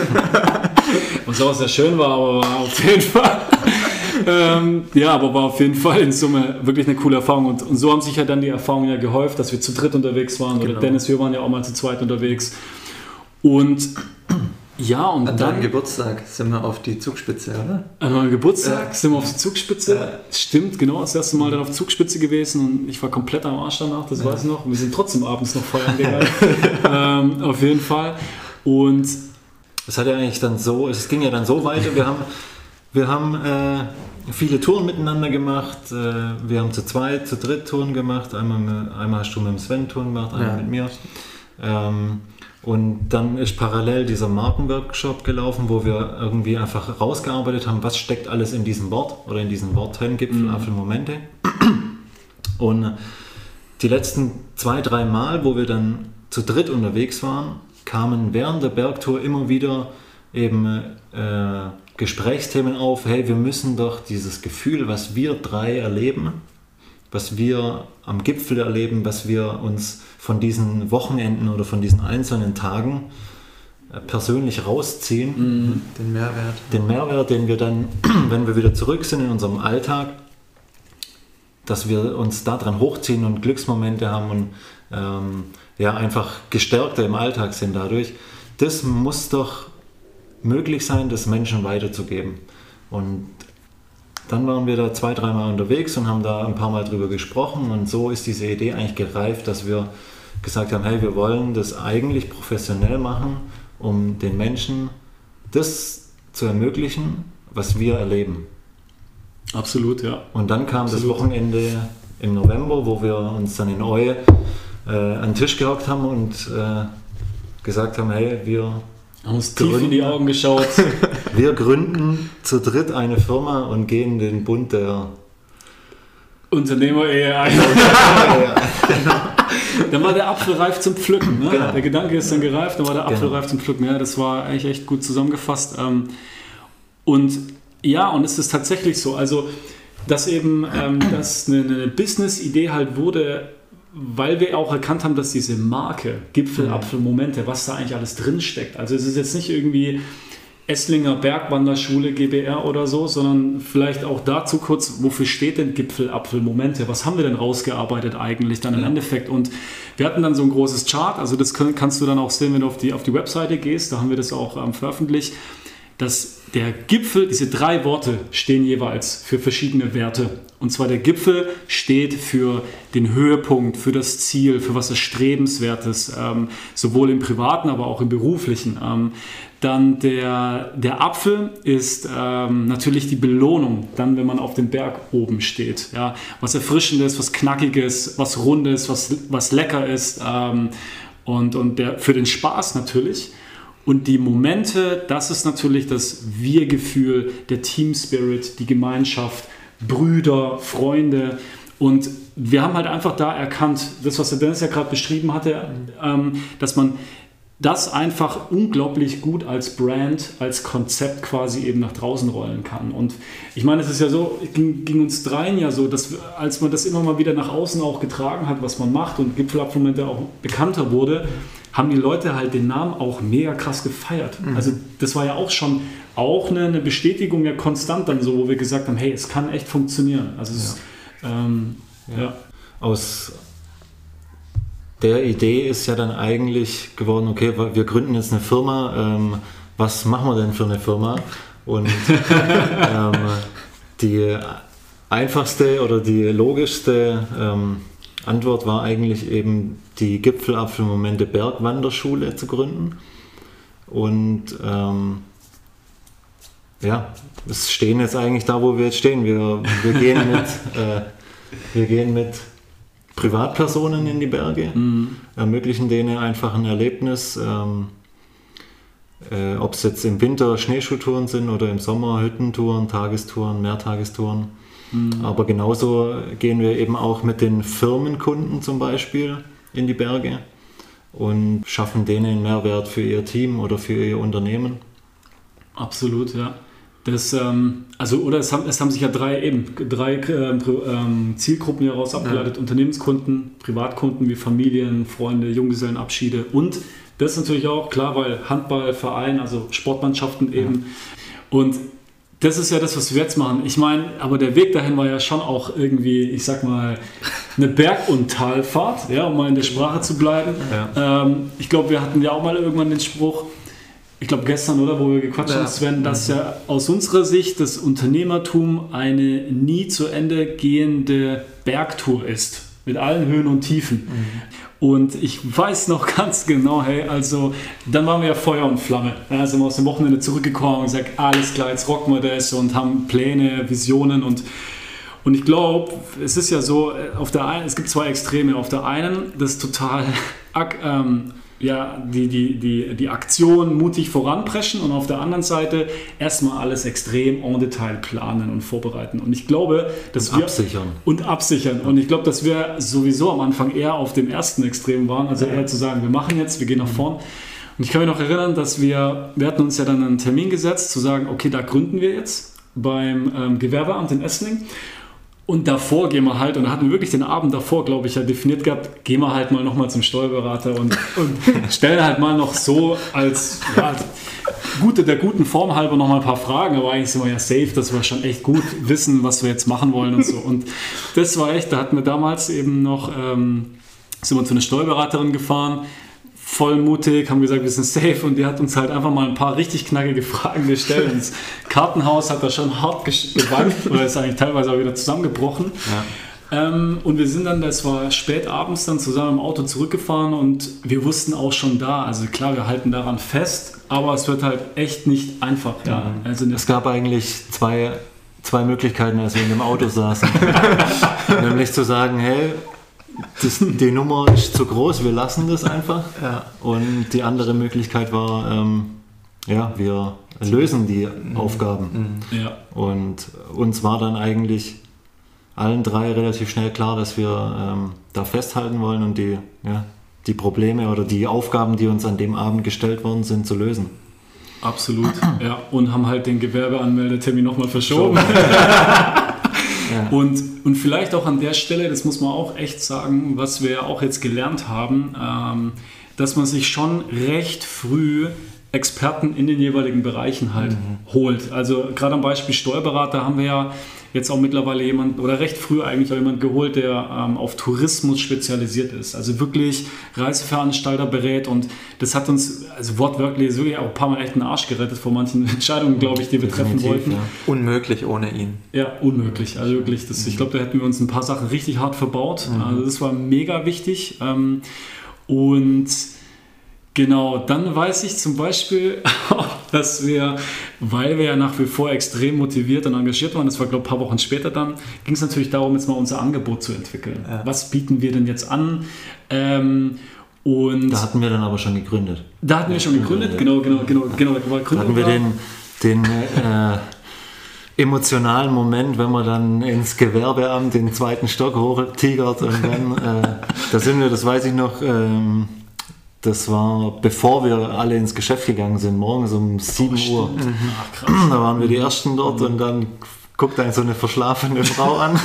Was auch sehr schön war, aber war auf jeden Fall ähm, ja, aber war auf jeden Fall in Summe wirklich eine coole Erfahrung. Und, und so haben sich ja dann die Erfahrungen ja gehäuft, dass wir zu dritt unterwegs waren. Genau. Oder Dennis, wir waren ja auch mal zu zweit unterwegs. Und ja, und an dann... deinem Geburtstag sind wir auf die Zugspitze, oder? An meinem Geburtstag ja. sind wir auf die Zugspitze. Ja. Stimmt, genau, das erste Mal dann auf Zugspitze gewesen und ich war komplett am Arsch danach, das ja. weiß ich noch. Und wir sind trotzdem abends noch feiern gegangen. ähm, auf jeden Fall. Und... Es hat ja eigentlich dann so, es ging ja dann so weiter, wir haben, wir haben äh, viele Touren miteinander gemacht, äh, wir haben zu zweit, zu dritt Touren gemacht, einmal, mit, einmal hast du mit dem Sven Touren gemacht, einmal ja. mit mir. Ähm, Und dann ist parallel dieser Markenworkshop gelaufen, wo wir irgendwie einfach rausgearbeitet haben, was steckt alles in diesem Wort oder in diesen Worten, Gipfel, mhm. Apfel, Momente. Und die letzten zwei, drei Mal, wo wir dann zu dritt unterwegs waren, kamen während der Bergtour immer wieder eben äh, Gesprächsthemen auf, hey, wir müssen doch dieses Gefühl, was wir drei erleben, was wir am Gipfel erleben, was wir uns von diesen Wochenenden oder von diesen einzelnen Tagen persönlich rausziehen. Mhm. Den Mehrwert. Den Mehrwert, den wir dann, wenn wir wieder zurück sind in unserem Alltag, dass wir uns daran hochziehen und Glücksmomente haben und ähm, ja, einfach gestärkter im Alltag sind dadurch. Das muss doch möglich sein, das Menschen weiterzugeben. Und dann waren wir da zwei, dreimal unterwegs und haben da ein paar Mal drüber gesprochen und so ist diese Idee eigentlich gereift, dass wir gesagt haben, hey, wir wollen das eigentlich professionell machen, um den Menschen das zu ermöglichen, was wir erleben. Absolut, ja. Und dann kam Absolut. das Wochenende im November, wo wir uns dann in Oie äh, an den Tisch gehockt haben und äh, gesagt haben, hey, wir Haben uns tief in die Augen geschaut. Wir gründen zu dritt eine Firma und gehen den Bund der Unternehmer-Ehe ein. Dann war der Apfel reif zum Pflücken. Ne? Genau. Der Gedanke ist dann gereift, dann war der Apfel genau. reif zum Pflücken. Ja, das war eigentlich echt gut zusammengefasst. Und ja, und es ist tatsächlich so, also dass eben ähm, dass eine, eine Business-Idee halt wurde, weil wir auch erkannt haben, dass diese Marke Gipfelapfel-Momente, was da eigentlich alles drinsteckt. Also es ist jetzt nicht irgendwie Esslinger Bergwanderschule G B R oder so, sondern vielleicht auch dazu kurz, wofür steht denn Gipfelapfel-Momente? Was haben wir denn rausgearbeitet eigentlich dann im ja. Endeffekt? Und wir hatten dann so ein großes Chart, also das kannst du dann auch sehen, wenn du auf die, auf die Webseite gehst, da haben wir das auch ähm, veröffentlicht, dass der Gipfel, diese drei Worte stehen jeweils für verschiedene Werte. Und zwar der Gipfel steht für den Höhepunkt, für das Ziel, für was Erstrebenswertes, ähm, sowohl im Privaten, aber auch im Beruflichen. Ähm, dann der, der Apfel ist ähm, natürlich die Belohnung, dann wenn man auf dem Berg oben steht. Ja? Was Erfrischendes, was Knackiges, was Rundes, was, was lecker ist. Ähm, und und der, für den Spaß natürlich. Und die Momente, das ist natürlich das Wir-Gefühl, der Team-Spirit, die Gemeinschaft, Brüder, Freunde. Und wir haben halt einfach da erkannt, das, was der Dennis ja gerade beschrieben hatte, ähm, dass man das einfach unglaublich gut als Brand, als Konzept quasi eben nach draußen rollen kann. Und ich meine, es ist ja so, ging, ging uns dreien ja so, dass wir, als man das immer mal wieder nach außen auch getragen hat, was man macht und Gipfelapfelmomente auch bekannter wurde, haben die Leute halt den Namen auch mega krass gefeiert. Mhm. Also das war ja auch schon auch eine, eine Bestätigung ja konstant dann so, wo wir gesagt haben, hey, es kann echt funktionieren. Also es ist, ähm, ja. Ja. Aus der Idee ist ja dann eigentlich geworden, okay, wir gründen jetzt eine Firma, ähm, was machen wir denn für eine Firma? Und ähm, die einfachste oder die logischste ähm, Antwort war eigentlich eben die Gipfelapfelmomente Bergwanderschule zu gründen. Und ähm, ja, wir stehen jetzt eigentlich da, wo wir jetzt stehen. Wir, wir, gehen, mit, äh, wir gehen mit Privatpersonen in die Berge, mhm. ermöglichen denen einfach ein Erlebnis, ähm, äh, ob es jetzt im Winter Schneeschuhtouren sind oder im Sommer Hüttentouren, Tagestouren, Mehrtagestouren. Mhm. Aber genauso gehen wir eben auch mit den Firmenkunden zum Beispiel in die Berge und schaffen denen einen Mehrwert für ihr Team oder für ihr Unternehmen. Absolut, ja. Das, ähm, also, oder es haben, es haben sich ja drei, eben, drei äh, ähm, Zielgruppen hieraus abgeleitet: ja. Unternehmenskunden, Privatkunden wie Familien, Freunde, Junggesellenabschiede und das natürlich auch, klar, weil Handball, Verein, also Sportmannschaften eben. Ja. Und das ist ja das, was wir jetzt machen. Ich meine, aber der Weg dahin war ja schon auch irgendwie, ich sag mal, eine Berg- und Talfahrt, ja, um mal in der Sprache zu bleiben. Ja. Ähm, ich glaube, wir hatten ja auch mal irgendwann den Spruch, ich glaube gestern, oder, wo wir gequatscht haben, ja. Sven, dass ja aus unserer Sicht das Unternehmertum eine nie zu Ende gehende Bergtour ist. Mit allen Höhen und Tiefen. Mhm. Und ich weiß noch ganz genau, hey, also dann waren wir ja Feuer und Flamme. Da sind wir aus dem Wochenende zurückgekommen und gesagt, alles klar, jetzt rocken wir das und haben Pläne, Visionen und und ich glaube, es ist ja so, auf der einen, es gibt zwei Extreme. Auf der einen, das total ähm, ja, die, die, die, die Aktion mutig voranpreschen und auf der anderen Seite erstmal alles extrem en Detail planen und vorbereiten. Und ich glaube, dass und wir... absichern. Und absichern. Und ich glaube, dass wir sowieso am Anfang eher auf dem ersten Extrem waren, also eher zu sagen, wir machen jetzt, wir gehen nach vorn. Und ich kann mich noch erinnern, dass wir, wir hatten uns ja dann einen Termin gesetzt, zu sagen, okay, da gründen wir jetzt beim ähm, Gewerbeamt in Essling. Und davor gehen wir halt, und da hatten wir wirklich den Abend davor, glaube ich, ja definiert gehabt, gehen wir halt mal nochmal zum Steuerberater und, und stellen halt mal noch so als ja, gute, der guten Form halber nochmal ein paar Fragen, aber eigentlich sind wir ja safe, dass wir schon echt gut wissen, was wir jetzt machen wollen und so. Und das war echt, da hatten wir damals eben noch, ähm, sind wir zu einer Steuerberaterin gefahren, voll mutig, haben gesagt, wir sind safe und die hat uns halt einfach mal ein paar richtig knackige Fragen gestellt. Und das Kartenhaus hat da schon hart gewankt oder ist eigentlich teilweise auch wieder zusammengebrochen. Ja. Ähm, und wir sind dann, das war spät abends, dann zusammen im Auto zurückgefahren und wir wussten auch schon da, also klar, wir halten daran fest, aber es wird halt echt nicht einfach. Ja. Ja. Also es gab eigentlich zwei, zwei Möglichkeiten, als wir in dem Auto saßen. Nämlich zu sagen, hey, Das, die Nummer ist zu groß, wir lassen das einfach. Ja. Und die andere Möglichkeit war, ähm, ja, wir lösen die mhm. Aufgaben. Mhm. Ja. Und uns war dann eigentlich allen drei relativ schnell klar, dass wir ähm, da festhalten wollen und die, ja, die Probleme oder die Aufgaben, die uns an dem Abend gestellt worden sind, zu lösen. Absolut, ja. Und haben halt den Gewerbeanmeldetermin nochmal verschoben. Ja. Und, und vielleicht auch an der Stelle, das muss man auch echt sagen, was wir ja auch jetzt gelernt haben, ähm, dass man sich schon recht früh Experten in den jeweiligen Bereichen halt mhm. holt. Also gerade am Beispiel Steuerberater haben wir ja jetzt auch mittlerweile jemand oder recht früh eigentlich auch jemand geholt, der ähm, auf Tourismus spezialisiert ist. Also wirklich Reiseveranstalter berät und das hat uns also wortwörtlich so ja auch ein paar Mal echt den Arsch gerettet vor manchen Entscheidungen, glaube ich, die wir treffen wollten. Ja. Unmöglich ohne ihn. Ja, unmöglich. Also wirklich, das, ich glaube, da hätten wir uns ein paar Sachen richtig hart verbaut. Mhm. Also das war mega wichtig. Ähm, und genau, dann weiß ich zum Beispiel, dass wir, weil wir ja nach wie vor extrem motiviert und engagiert waren, das war glaube ich ein paar Wochen später dann, ging es natürlich darum, jetzt mal unser Angebot zu entwickeln. Ja. Was bieten wir denn jetzt an? Ähm, und da hatten wir dann aber schon gegründet. Da hatten wir schon gegründet, ja. genau, genau, genau. genau da hatten wir den, den äh, emotionalen Moment, wenn man dann ins Gewerbeamt den zweiten Stock hochtigert und dann, äh, da sind wir, das weiß ich noch, ähm, das war, bevor wir alle ins Geschäft gegangen sind, morgens um sieben oh, Uhr. Mhm. Ach, krass. Da waren wir die Ersten dort mhm. und dann guckt einen so eine verschlafene Frau an.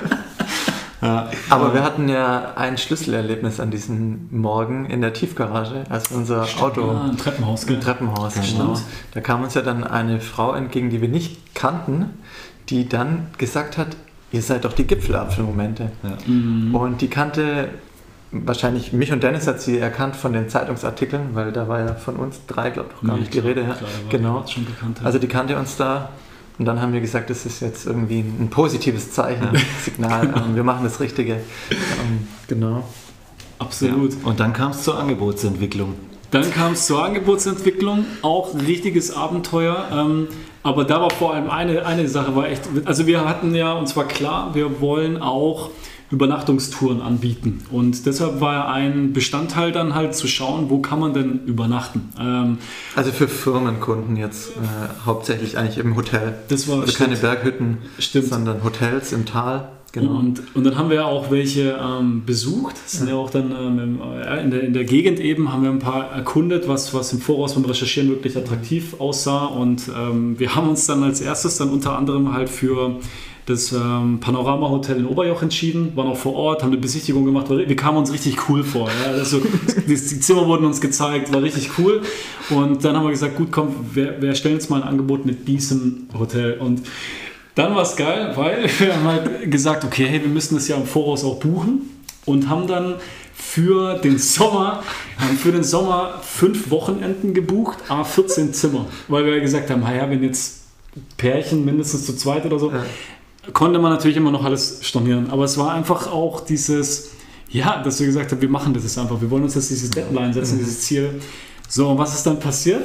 Ja. Aber wir hatten ja ein Schlüsselerlebnis an diesem Morgen in der Tiefgarage, als unser Stimmt, Auto... Ja, ein Treppenhaus. Ein Treppenhaus, genau. Da kam uns ja dann eine Frau entgegen, die wir nicht kannten, die dann gesagt hat, ihr seid doch die Gipfelapfelmomente. Ja. Mhm. Und die kannte... Wahrscheinlich mich und Dennis hat sie erkannt von den Zeitungsartikeln, weil da war ja von uns drei, glaube ich, gar nicht die Rede. Klar, genau. Schon bekannt, ja. Also die kannte uns da und dann haben wir gesagt, das ist jetzt irgendwie ein positives Zeichen, ein Signal. Genau. Wir machen das Richtige. Genau. Absolut. Ja. Und dann kam es zur Angebotsentwicklung. Dann kam es zur Angebotsentwicklung, auch ein richtiges Abenteuer. Ähm, aber da war vor allem eine, eine Sache, war echt, also wir hatten ja, uns war klar, wir wollen auch Übernachtungstouren anbieten. Und deshalb war ein Bestandteil dann halt zu schauen, wo kann man denn übernachten. Ähm, also für Firmenkunden jetzt äh, hauptsächlich eigentlich im Hotel. Das war, also stimmt. keine Berghütten, stimmt. sondern Hotels im Tal. Genau. Und, und dann haben wir ja auch welche ähm, besucht. Das sind ja, ja auch dann ähm, in, der, in der Gegend eben, haben wir ein paar erkundet, was, was im Voraus beim Recherchieren wirklich attraktiv aussah. Und ähm, wir haben uns dann als erstes dann unter anderem halt für das ähm, Panorama Hotel in Oberjoch entschieden, waren auch vor Ort, haben eine Besichtigung gemacht, wir kamen uns richtig cool vor. Ja? Also, die, die Zimmer wurden uns gezeigt, war richtig cool. Und dann haben wir gesagt, gut, komm, wir, wir stellen jetzt mal ein Angebot mit diesem Hotel. Und dann war es geil, weil wir haben halt gesagt, okay, hey, wir müssen das ja im Voraus auch buchen und haben dann für den Sommer, haben für den Sommer fünf Wochenenden gebucht, à vierzehn Zimmer, weil wir gesagt haben, naja, wenn jetzt Pärchen mindestens zu zweit oder so, ja. konnte man natürlich immer noch alles stornieren. Aber es war einfach auch dieses, ja, dass wir gesagt haben, wir machen das jetzt einfach. Wir wollen uns jetzt dieses Deadline setzen, mhm. dieses Ziel. So, und was ist dann passiert?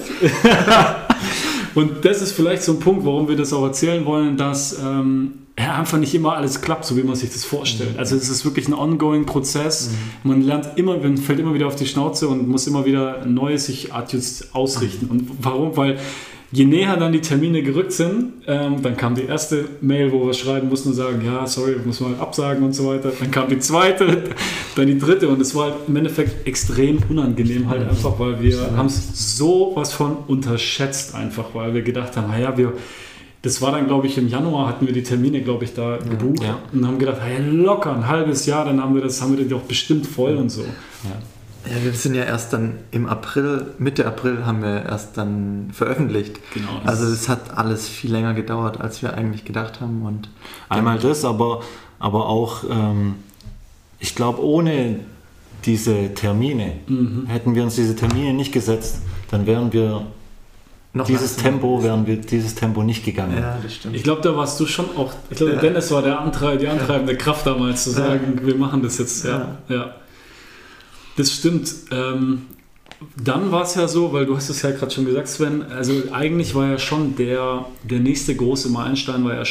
Und das ist vielleicht so ein Punkt, warum wir das auch erzählen wollen, dass ähm, ja, einfach nicht immer alles klappt, so wie man sich das vorstellt. Also es ist wirklich ein ongoing Prozess. Mhm. Man lernt immer, man fällt immer wieder auf die Schnauze und muss immer wieder neu sich ausrichten. Und warum? Weil je näher dann die Termine gerückt sind, ähm, dann kam die erste Mail, wo wir schreiben mussten und sagen, ja, sorry, muss man halt absagen und so weiter. Dann kam die zweite, dann die dritte und es war halt im Endeffekt extrem unangenehm halt einfach, weil wir haben es so was von unterschätzt einfach, weil wir gedacht haben, naja, wir, das war dann, glaube ich, im Januar hatten wir die Termine, glaube ich, da gebucht ja. und haben gedacht, hey, locker, ein halbes Jahr, dann haben wir das, haben wir den doch bestimmt voll und so. Ja. Ja, wir sind ja erst dann im April, Mitte April haben wir erst dann veröffentlicht. Genau. Also es hat alles viel länger gedauert, als wir eigentlich gedacht haben. Und einmal das, aber, aber auch, ähm, ich glaube, ohne diese Termine, mhm. hätten wir uns diese Termine nicht gesetzt, dann wären wir Noch dieses Tempo, wären wir dieses Tempo nicht gegangen. Ja, das stimmt. Ich glaube, da warst du schon auch, ich glaube, ja. Dennis war der Antreib, die antreibende ja. Kraft damals zu sagen, ja. wir machen das jetzt. Ja, ja. ja. Das stimmt. Ähm, dann war es ja so, weil du hast es ja gerade schon gesagt, Sven, also eigentlich war ja schon der, der nächste große Meilenstein, war ja schon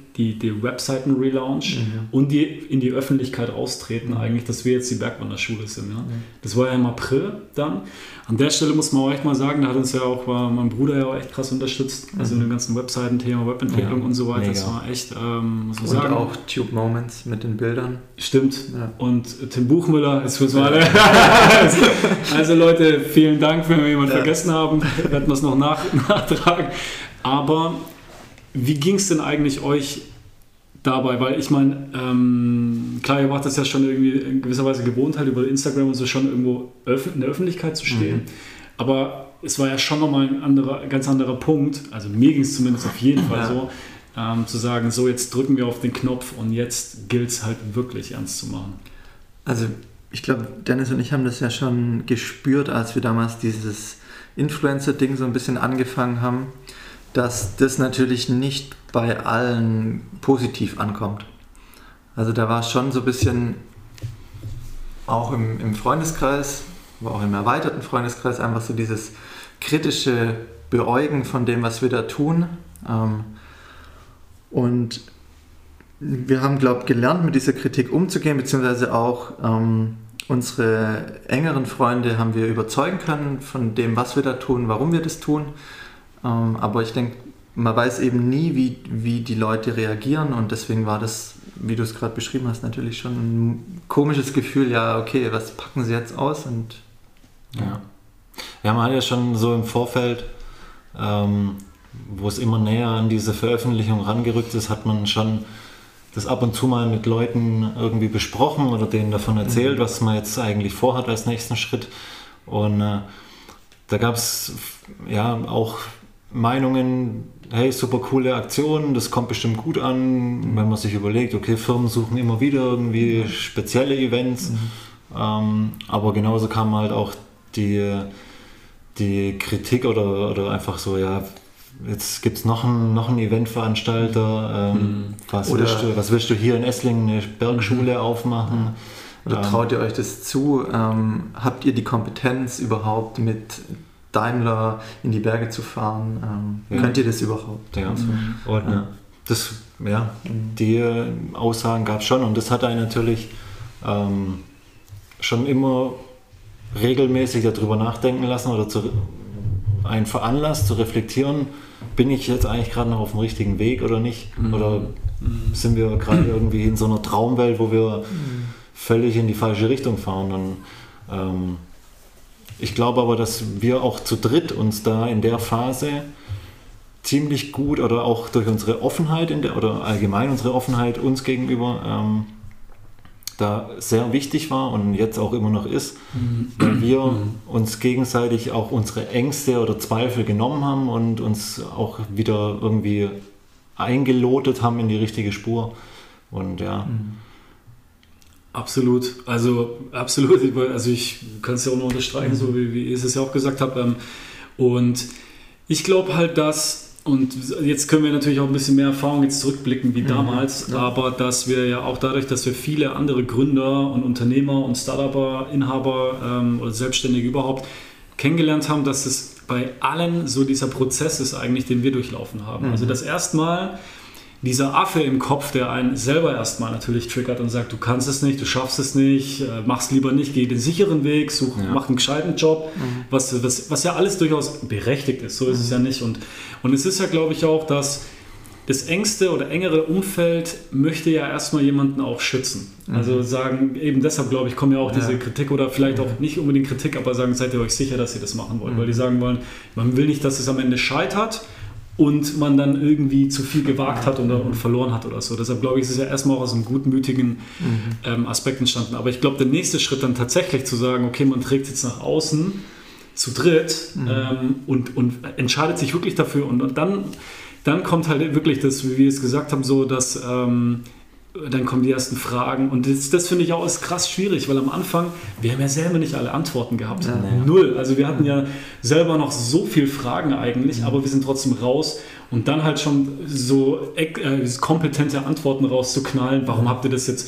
die, die Webseiten-Relaunch mhm. und die in die Öffentlichkeit austreten, mhm. eigentlich, dass wir jetzt die Bergwanderschule sind. Ja? Mhm. Das war ja im April dann. An der Stelle muss man auch echt mal sagen, da hat uns ja auch mein Bruder ja auch echt krass unterstützt, also mhm. in dem ganzen Webseiten-Thema, Webentwicklung ja. und so weiter. Mega. Das war echt, ähm, muss man und sagen. Und auch Tube Moments mit den Bildern. Stimmt. Ja. Und Tim Buchmüller, jetzt wissen wir alle. Also Leute, vielen Dank, wenn wir jemanden ja. vergessen haben, werden wir es noch nach, nachtragen. Aber wie ging es denn eigentlich euch dabei? Weil ich meine, ähm, klar, ihr macht das ja schon irgendwie in gewisser Weise gewohnt, halt über Instagram und so schon irgendwo öff- in der Öffentlichkeit zu stehen. Mhm. Aber es war ja schon nochmal ein anderer, ganz anderer Punkt, also mir ging es zumindest auf jeden Fall ja. so, ähm, zu sagen, so jetzt drücken wir auf den Knopf und jetzt gilt es halt wirklich ernst zu machen. Also ich glaube, Dennis und ich haben das ja schon gespürt, als wir damals dieses Influencer-Ding so ein bisschen angefangen haben, dass das natürlich nicht bei allen positiv ankommt. Also da war es schon so ein bisschen, auch im, im Freundeskreis, aber auch im erweiterten Freundeskreis, einfach so dieses kritische Beäugen von dem, was wir da tun. Und wir haben, glaube ich, gelernt, mit dieser Kritik umzugehen, beziehungsweise auch ähm, unsere engeren Freunde haben wir überzeugen können von dem, was wir da tun, warum wir das tun. Ähm, aber ich denke, man weiß eben nie, wie, wie die Leute reagieren und deswegen war das, wie du es gerade beschrieben hast, natürlich schon ein komisches Gefühl, ja, okay, was packen sie jetzt aus? Und ja, ja man hat ja schon so im Vorfeld, ähm, wo es immer näher an diese Veröffentlichung rangerückt ist, hat man schon das ab und zu mal mit Leuten irgendwie besprochen oder denen davon erzählt, mhm. was man jetzt eigentlich vorhat als nächsten Schritt. Und äh, da gab es ja auch Meinungen, hey, super coole Aktion, das kommt bestimmt gut an, wenn man sich überlegt, okay, Firmen suchen immer wieder irgendwie spezielle Events, mhm. ähm, aber genauso kam halt auch die, die Kritik oder, oder einfach so, ja, jetzt gibt es noch einen, noch einen Eventveranstalter, ähm, mhm. was, willst du, was willst du hier in Esslingen eine Bergschule mhm. aufmachen? Oder traut ihr euch das zu? Ähm, habt ihr die Kompetenz überhaupt mit Daimler in die Berge zu fahren? Ähm, ja. Könnt ihr das überhaupt? Ja. Mhm. Und, ja. Das, ja, die Aussagen gab es schon und das hat einen natürlich ähm, schon immer regelmäßig darüber nachdenken lassen oder zu, einen veranlasst zu reflektieren, bin ich jetzt eigentlich gerade noch auf dem richtigen Weg oder nicht? Mhm. Oder sind wir gerade irgendwie in so einer Traumwelt, wo wir mhm. völlig in die falsche Richtung fahren? Und ähm, ich glaube aber, dass wir auch zu dritt uns da in der Phase ziemlich gut oder auch durch unsere Offenheit in der, oder allgemein unsere Offenheit uns gegenüber ähm, da sehr wichtig war und jetzt auch immer noch ist, mhm. weil wir mhm. uns gegenseitig auch unsere Ängste oder Zweifel genommen haben und uns auch wieder irgendwie eingelotet haben in die richtige Spur. Und ja. Mhm. Absolut, also absolut, also ich kann es ja auch noch unterstreichen, mhm. so wie, wie ich es ja auch gesagt habe. Und ich glaube halt, dass, und jetzt können wir natürlich auch ein bisschen mehr Erfahrung jetzt zurückblicken wie damals, mhm. ja. aber dass wir ja auch dadurch, dass wir viele andere Gründer und Unternehmer und Startupper, Inhaber ähm, oder Selbstständige überhaupt kennengelernt haben, dass es bei allen so dieser Prozess ist eigentlich, den wir durchlaufen haben. Mhm. Also das erste Mal dieser Affe im Kopf, der einen selber erstmal natürlich triggert und sagt, du kannst es nicht, du schaffst es nicht, mach's lieber nicht, geh den sicheren Weg, such, ja. mach einen gescheiten Job, mhm. was, was, was ja alles durchaus berechtigt ist, so ist mhm. es ja nicht. Und, und es ist ja, glaube ich, auch, dass das engste oder engere Umfeld möchte ja erstmal jemanden auch schützen. Mhm. Also sagen, eben deshalb, glaube ich, kommt ja auch ja. diese Kritik oder vielleicht mhm. auch nicht unbedingt Kritik, aber sagen, seid ihr euch sicher, dass ihr das machen wollt, mhm. weil die sagen wollen, man will nicht, dass es am Ende scheitert, und man dann irgendwie zu viel gewagt hat und, und verloren hat oder so. Deshalb glaube ich, ist es ja erstmal auch aus einem gutmütigen mhm. ähm, Aspekt entstanden. Aber ich glaube, der nächste Schritt dann tatsächlich zu sagen, okay, man trägt jetzt nach außen zu dritt mhm. ähm, und, und entscheidet sich wirklich dafür und, und dann, dann kommt halt wirklich das, wie wir es gesagt haben, so, dass ähm, dann kommen die ersten Fragen und das, das finde ich auch ist krass schwierig, weil am Anfang, wir haben ja selber nicht alle Antworten gehabt. Ja, ja. Null. Also wir hatten ja selber noch so viele Fragen eigentlich, mhm. aber wir sind trotzdem raus und dann halt schon so äh, kompetente Antworten rauszuknallen. Warum habt ihr das jetzt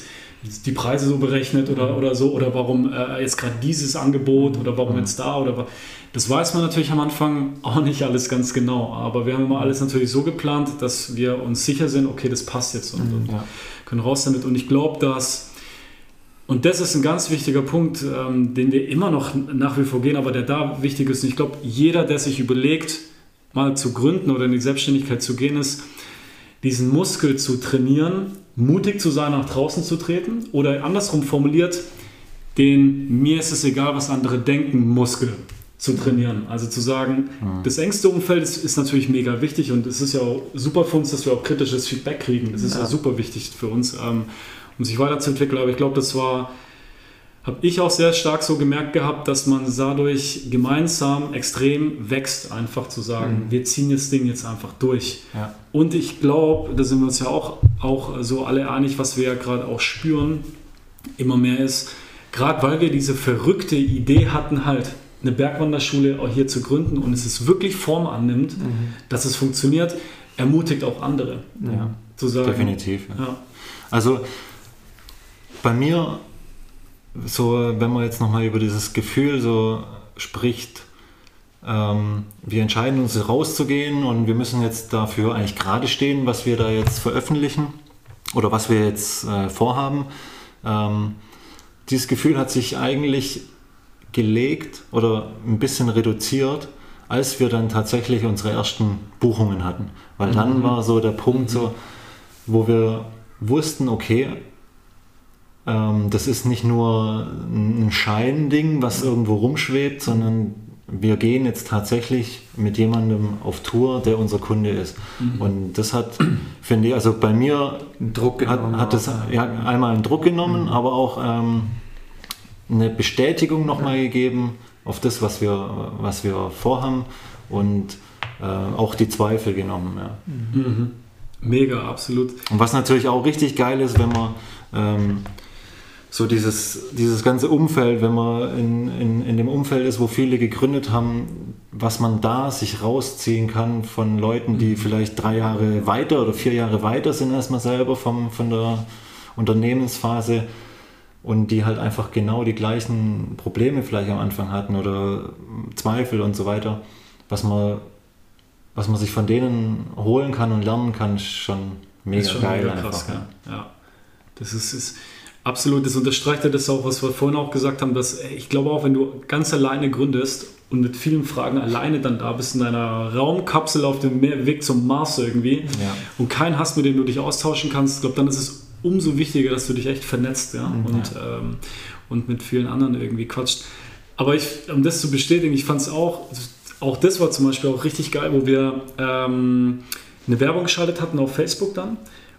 die Preise so berechnet oder, oder so, oder warum äh, jetzt gerade dieses Angebot oder warum jetzt da oder das weiß man natürlich am Anfang auch nicht alles ganz genau, aber wir haben immer alles natürlich so geplant, dass wir uns sicher sind, okay, das passt jetzt und, und ja. können raus damit und ich glaube, dass und das ist ein ganz wichtiger Punkt, ähm, den wir immer noch nach wie vor gehen, aber der da wichtig ist und ich glaube, jeder, der sich überlegt, mal zu gründen oder in die Selbstständigkeit zu gehen, ist, diesen Muskel zu trainieren, mutig zu sein, nach draußen zu treten oder andersrum formuliert, den mir ist es egal, was andere denken, Muskel zu trainieren. Also zu sagen, mhm. das engste Umfeld ist, ist natürlich mega wichtig und es ist ja auch super für uns, dass wir auch kritisches Feedback kriegen. Das ist ja, ja super wichtig für uns, ähm, um sich weiterzuentwickeln. Aber ich glaube, das war, habe ich auch sehr stark so gemerkt gehabt, dass man dadurch gemeinsam extrem wächst, einfach zu sagen, mhm. wir ziehen das Ding jetzt einfach durch. Ja. Und ich glaube, da sind wir uns ja auch, auch so alle einig, was wir ja gerade auch spüren, immer mehr ist, gerade weil wir diese verrückte Idee hatten, halt eine Bergwanderschule auch hier zu gründen und es ist wirklich Form annimmt, mhm. dass es funktioniert, ermutigt auch andere. Ja. Zu sagen, definitiv. Ja. Ja. Also bei mir, so wenn man jetzt nochmal über dieses Gefühl so spricht, ähm, wir entscheiden uns rauszugehen und wir müssen jetzt dafür eigentlich gerade stehen, was wir da jetzt veröffentlichen oder was wir jetzt äh, vorhaben. Ähm, dieses Gefühl hat sich eigentlich gelegt oder ein bisschen reduziert, als wir dann tatsächlich unsere ersten Buchungen hatten. Weil mhm. dann war so der Punkt, mhm. so, wo wir wussten, okay, ähm, das ist nicht nur ein Scheinding, was irgendwo rumschwebt, sondern wir gehen jetzt tatsächlich mit jemandem auf Tour, der unser Kunde ist. Mhm. Und das hat, finde ich, also bei mir Druck genommen, hat, hat das ja, einmal einen Druck genommen, mhm. aber auch ähm, eine Bestätigung nochmal ja. gegeben auf das, was wir, was wir vorhaben und äh, auch die Zweifel genommen. Ja. Mhm. Mega, absolut. Und was natürlich auch richtig geil ist, wenn man ähm, so dieses, dieses ganze Umfeld, wenn man in, in, in dem Umfeld ist, wo viele gegründet haben, was man da sich rausziehen kann von Leuten, die mhm. vielleicht drei Jahre weiter oder vier Jahre weiter sind als man selber vom, von der Unternehmensphase und die halt einfach genau die gleichen Probleme vielleicht am Anfang hatten oder Zweifel und so weiter, was man, was man sich von denen holen kann und lernen kann, ist schon mega ist schon geil. Mega krass, einfach. Ja. Ja. Das ist, ist absolut, das unterstreicht ja das auch, was wir vorhin auch gesagt haben, dass ich glaube auch, wenn du ganz alleine gründest und mit vielen Fragen alleine dann da bist in deiner Raumkapsel auf dem Weg zum Mars irgendwie ja. und keinen hast, mit dem du dich austauschen kannst, ich glaube, dann ist es umso wichtiger, dass du dich echt vernetzt ja? Mhm, und, ja. Ähm, und mit vielen anderen irgendwie quatscht. Aber ich, um das zu bestätigen, ich fand es auch, auch das war zum Beispiel auch richtig geil, wo wir ähm, eine Werbung geschaltet hatten auf Facebook dann.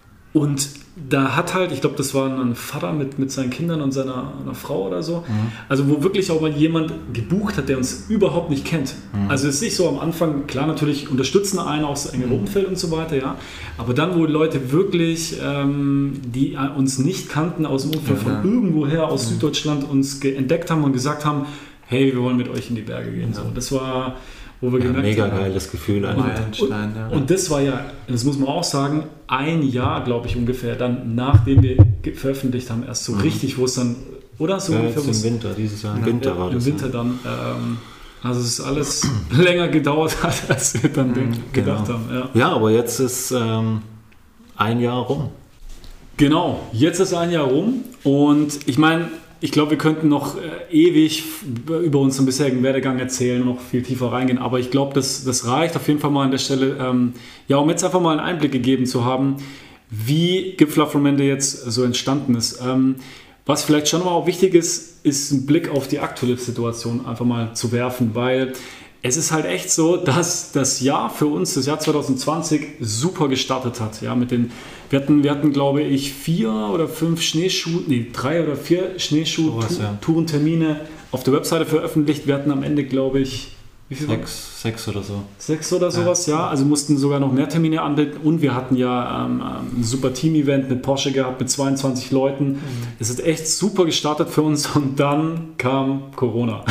Und da hat halt, ich glaube, das war ein Vater mit, mit seinen Kindern und seiner einer Frau oder so, mhm. also wo wirklich auch mal jemand gebucht hat, der uns überhaupt nicht kennt. Mhm. Also es ist nicht so am Anfang, klar natürlich unterstützen einen aus engem mhm. Umfeld und so weiter, ja, aber dann, wo Leute wirklich, ähm, die uns nicht kannten aus dem Umfeld ja, von ja. irgendwoher aus mhm. Süddeutschland uns entdeckt haben und gesagt haben, hey, wir wollen mit euch in die Berge gehen. Ja. So, das war... Wo wir ja, gemerkt mega haben, geiles Gefühl. Und, und, ja. und das war ja, das muss man auch sagen, ein Jahr, glaube ich, ungefähr, dann nachdem wir veröffentlicht haben, erst so mhm. richtig, wo es dann, oder? So ja, ungefähr, jetzt im Winter, dieses Jahr. Im Winter war im das. Im Winter ja. dann. Ähm, also es ist alles länger gedauert hat, als wir dann mhm, gedacht genau. haben. Ja. ja, aber jetzt ist ähm, ein Jahr rum. Genau, jetzt ist ein Jahr rum und ich meine, ich glaube, wir könnten noch äh, ewig über unseren bisherigen Werdegang erzählen und noch viel tiefer reingehen. Aber ich glaube, das, das reicht auf jeden Fall mal an der Stelle, ähm, ja, um jetzt einfach mal einen Einblick gegeben zu haben, wie Gipfel-Affirmende jetzt so entstanden ist. Ähm, was vielleicht schon mal auch wichtig ist, ist ein Blick auf die aktuelle Situation einfach mal zu werfen, weil es ist halt echt so, dass das Jahr für uns, das Jahr zwanzig zwanzig, super gestartet hat. Ja, mit den, wir hatten, wir hatten, glaube ich, vier oder fünf Schneeschuh, nee, drei oder vier Schneeschuh-Tourentermine ja. auf der Webseite veröffentlicht. Wir hatten am Ende, glaube ich, wie viel? Sechs, sechs oder so. Sechs oder sowas, ja. ja. Also mussten sogar noch mehr Termine anbieten. Und wir hatten ja ähm, ein super Team-Event mit Porsche gehabt, mit zweiundzwanzig Leuten. Mhm. Es ist echt super gestartet für uns. Und dann kam Corona.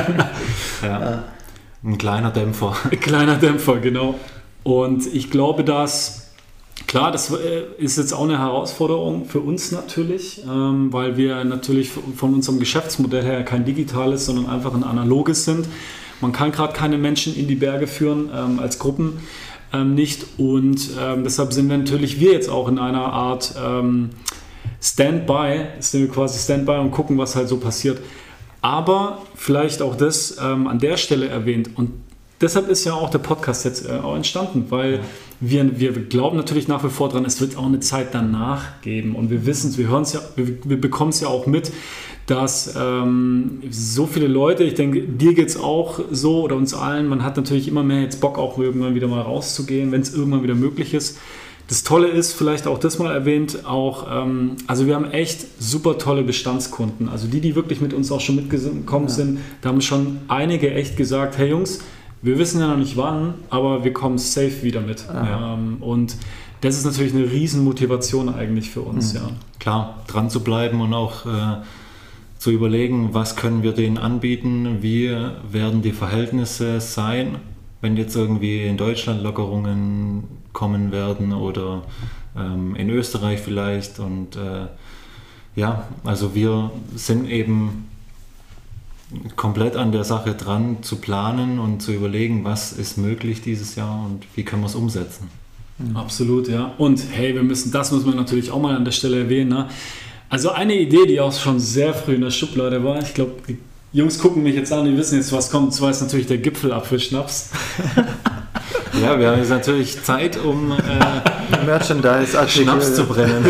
ja. ja. Ein kleiner Dämpfer. Ein kleiner Dämpfer, genau. Und ich glaube, dass Klar, das ist jetzt auch eine Herausforderung für uns natürlich, ähm, weil wir natürlich von unserem Geschäftsmodell her kein digitales, sondern einfach ein analoges sind. Man kann gerade keine Menschen in die Berge führen, ähm, als Gruppen ähm, nicht. Und ähm, deshalb sind wir natürlich wir jetzt auch in einer Art ähm, Standby, sind wir quasi Standby und gucken, was halt so passiert. Aber vielleicht auch das ähm, an der Stelle erwähnt. Und deshalb ist ja auch der Podcast jetzt äh, auch entstanden, weil ja. wir, wir glauben natürlich nach wie vor dran, es wird auch eine Zeit danach geben. Und wir wissen es, wir hören es ja, wir, wir bekommen es ja auch mit, dass ähm, so viele Leute, ich denke, dir geht es auch so oder uns allen, man hat natürlich immer mehr jetzt Bock, auch irgendwann wieder mal rauszugehen, wenn es irgendwann wieder möglich ist. Das Tolle ist, vielleicht auch das mal erwähnt, auch, ähm, also wir haben echt super tolle Bestandskunden. Also die, die wirklich mit uns auch schon mitgekommen ja. sind, da haben schon einige echt gesagt, hey Jungs, wir wissen ja noch nicht wann, aber wir kommen safe wieder mit. Ja. Ähm, und das ist natürlich eine Riesenmotivation eigentlich für uns. Mhm. Ja. Klar, dran zu bleiben und auch äh, zu überlegen, was können wir denen anbieten, wie werden die Verhältnisse sein, wenn jetzt irgendwie in Deutschland Lockerungen kommen werden oder ähm, in Österreich vielleicht. Und äh, ja, also wir sind eben komplett an der Sache dran zu planen und zu überlegen, was ist möglich dieses Jahr und wie können wir es umsetzen. Mhm. Absolut, ja. Und hey, wir müssen, das müssen wir natürlich auch mal an der Stelle erwähnen. Ne? Also eine Idee, die auch schon sehr früh in der Schublade war, ich glaube, die Jungs gucken mich jetzt an, die wissen jetzt, was kommt. Und zwar ist natürlich der Gipfelapfelschnaps. Ja, wir haben jetzt natürlich Zeit, um äh, Merchandise-Artikel Schnaps zu brennen.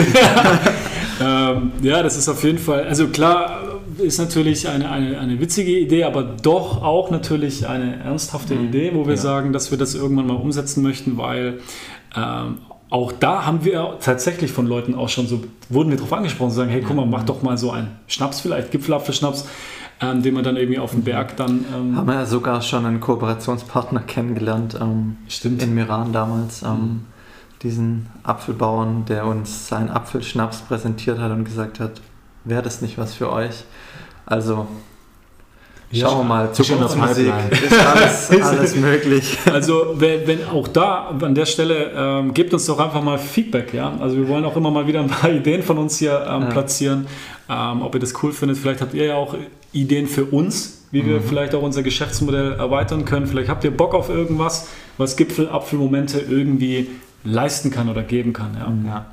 ähm, ja, das ist auf jeden Fall, also klar, ist natürlich eine, eine, eine witzige Idee, aber doch auch natürlich eine ernsthafte mhm. Idee, wo wir ja. sagen, dass wir das irgendwann mal umsetzen möchten, weil ähm, auch da haben wir tatsächlich von Leuten auch schon so, wurden wir darauf angesprochen, sagen, hey, guck mal, mach doch mal so einen Schnaps vielleicht, Gipfelapfelschnaps, ähm, den man dann irgendwie auf dem Berg dann... Ähm, haben wir ja sogar schon einen Kooperationspartner kennengelernt, ähm, stimmt. in Meran damals, ähm, mhm. diesen Apfelbauern, der uns seinen Apfelschnaps präsentiert hat und gesagt hat, wäre das nicht was für euch? Also ja, schauen wir mal, Zukunftsmusik ist alles, alles möglich. Also wenn, wenn auch da an der Stelle, ähm, gebt uns doch einfach mal Feedback. Ja? Also wir wollen auch immer mal wieder ein paar Ideen von uns hier ähm, ja. platzieren, ähm, ob ihr das cool findet. Vielleicht habt ihr ja auch Ideen für uns, wie wir mhm. vielleicht auch unser Geschäftsmodell erweitern können. Vielleicht habt ihr Bock auf irgendwas, was Gipfelapfelmomente irgendwie leisten kann oder geben kann. Ja? Mhm. Ja.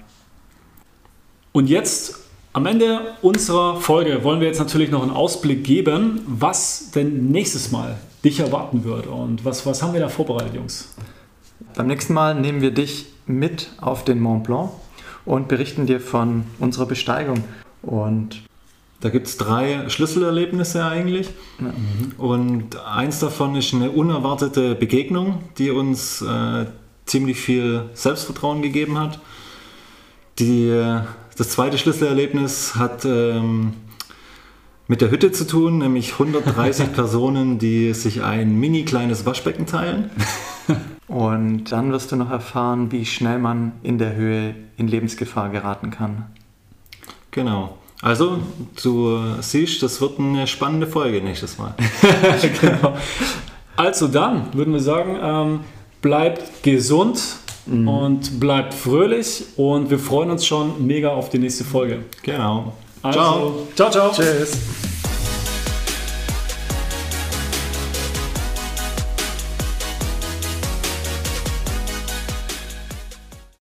Und jetzt am Ende unserer Folge wollen wir jetzt natürlich noch einen Ausblick geben, was denn nächstes Mal dich erwarten wird. Und was, was haben wir da vorbereitet, Jungs? Beim nächsten Mal nehmen wir dich mit auf den Mont Blanc und berichten dir von unserer Besteigung. Und da gibt es drei Schlüsselerlebnisse eigentlich. Ja. Und eins davon ist eine unerwartete Begegnung, die uns äh, ziemlich viel Selbstvertrauen gegeben hat. Die... Das zweite Schlüsselerlebnis hat ähm, mit der Hütte zu tun, nämlich hundertdreißig Personen, die sich ein mini kleines Waschbecken teilen. Und dann wirst du noch erfahren, wie schnell man in der Höhe in Lebensgefahr geraten kann. Genau. Also, du siehst, das wird eine spannende Folge nächstes Mal. Genau. Also dann würden wir sagen, ähm, bleibt gesund. Mhm. Und bleibt fröhlich und wir freuen uns schon mega auf die nächste Folge. Genau. Also, ciao, ciao. Tschüss.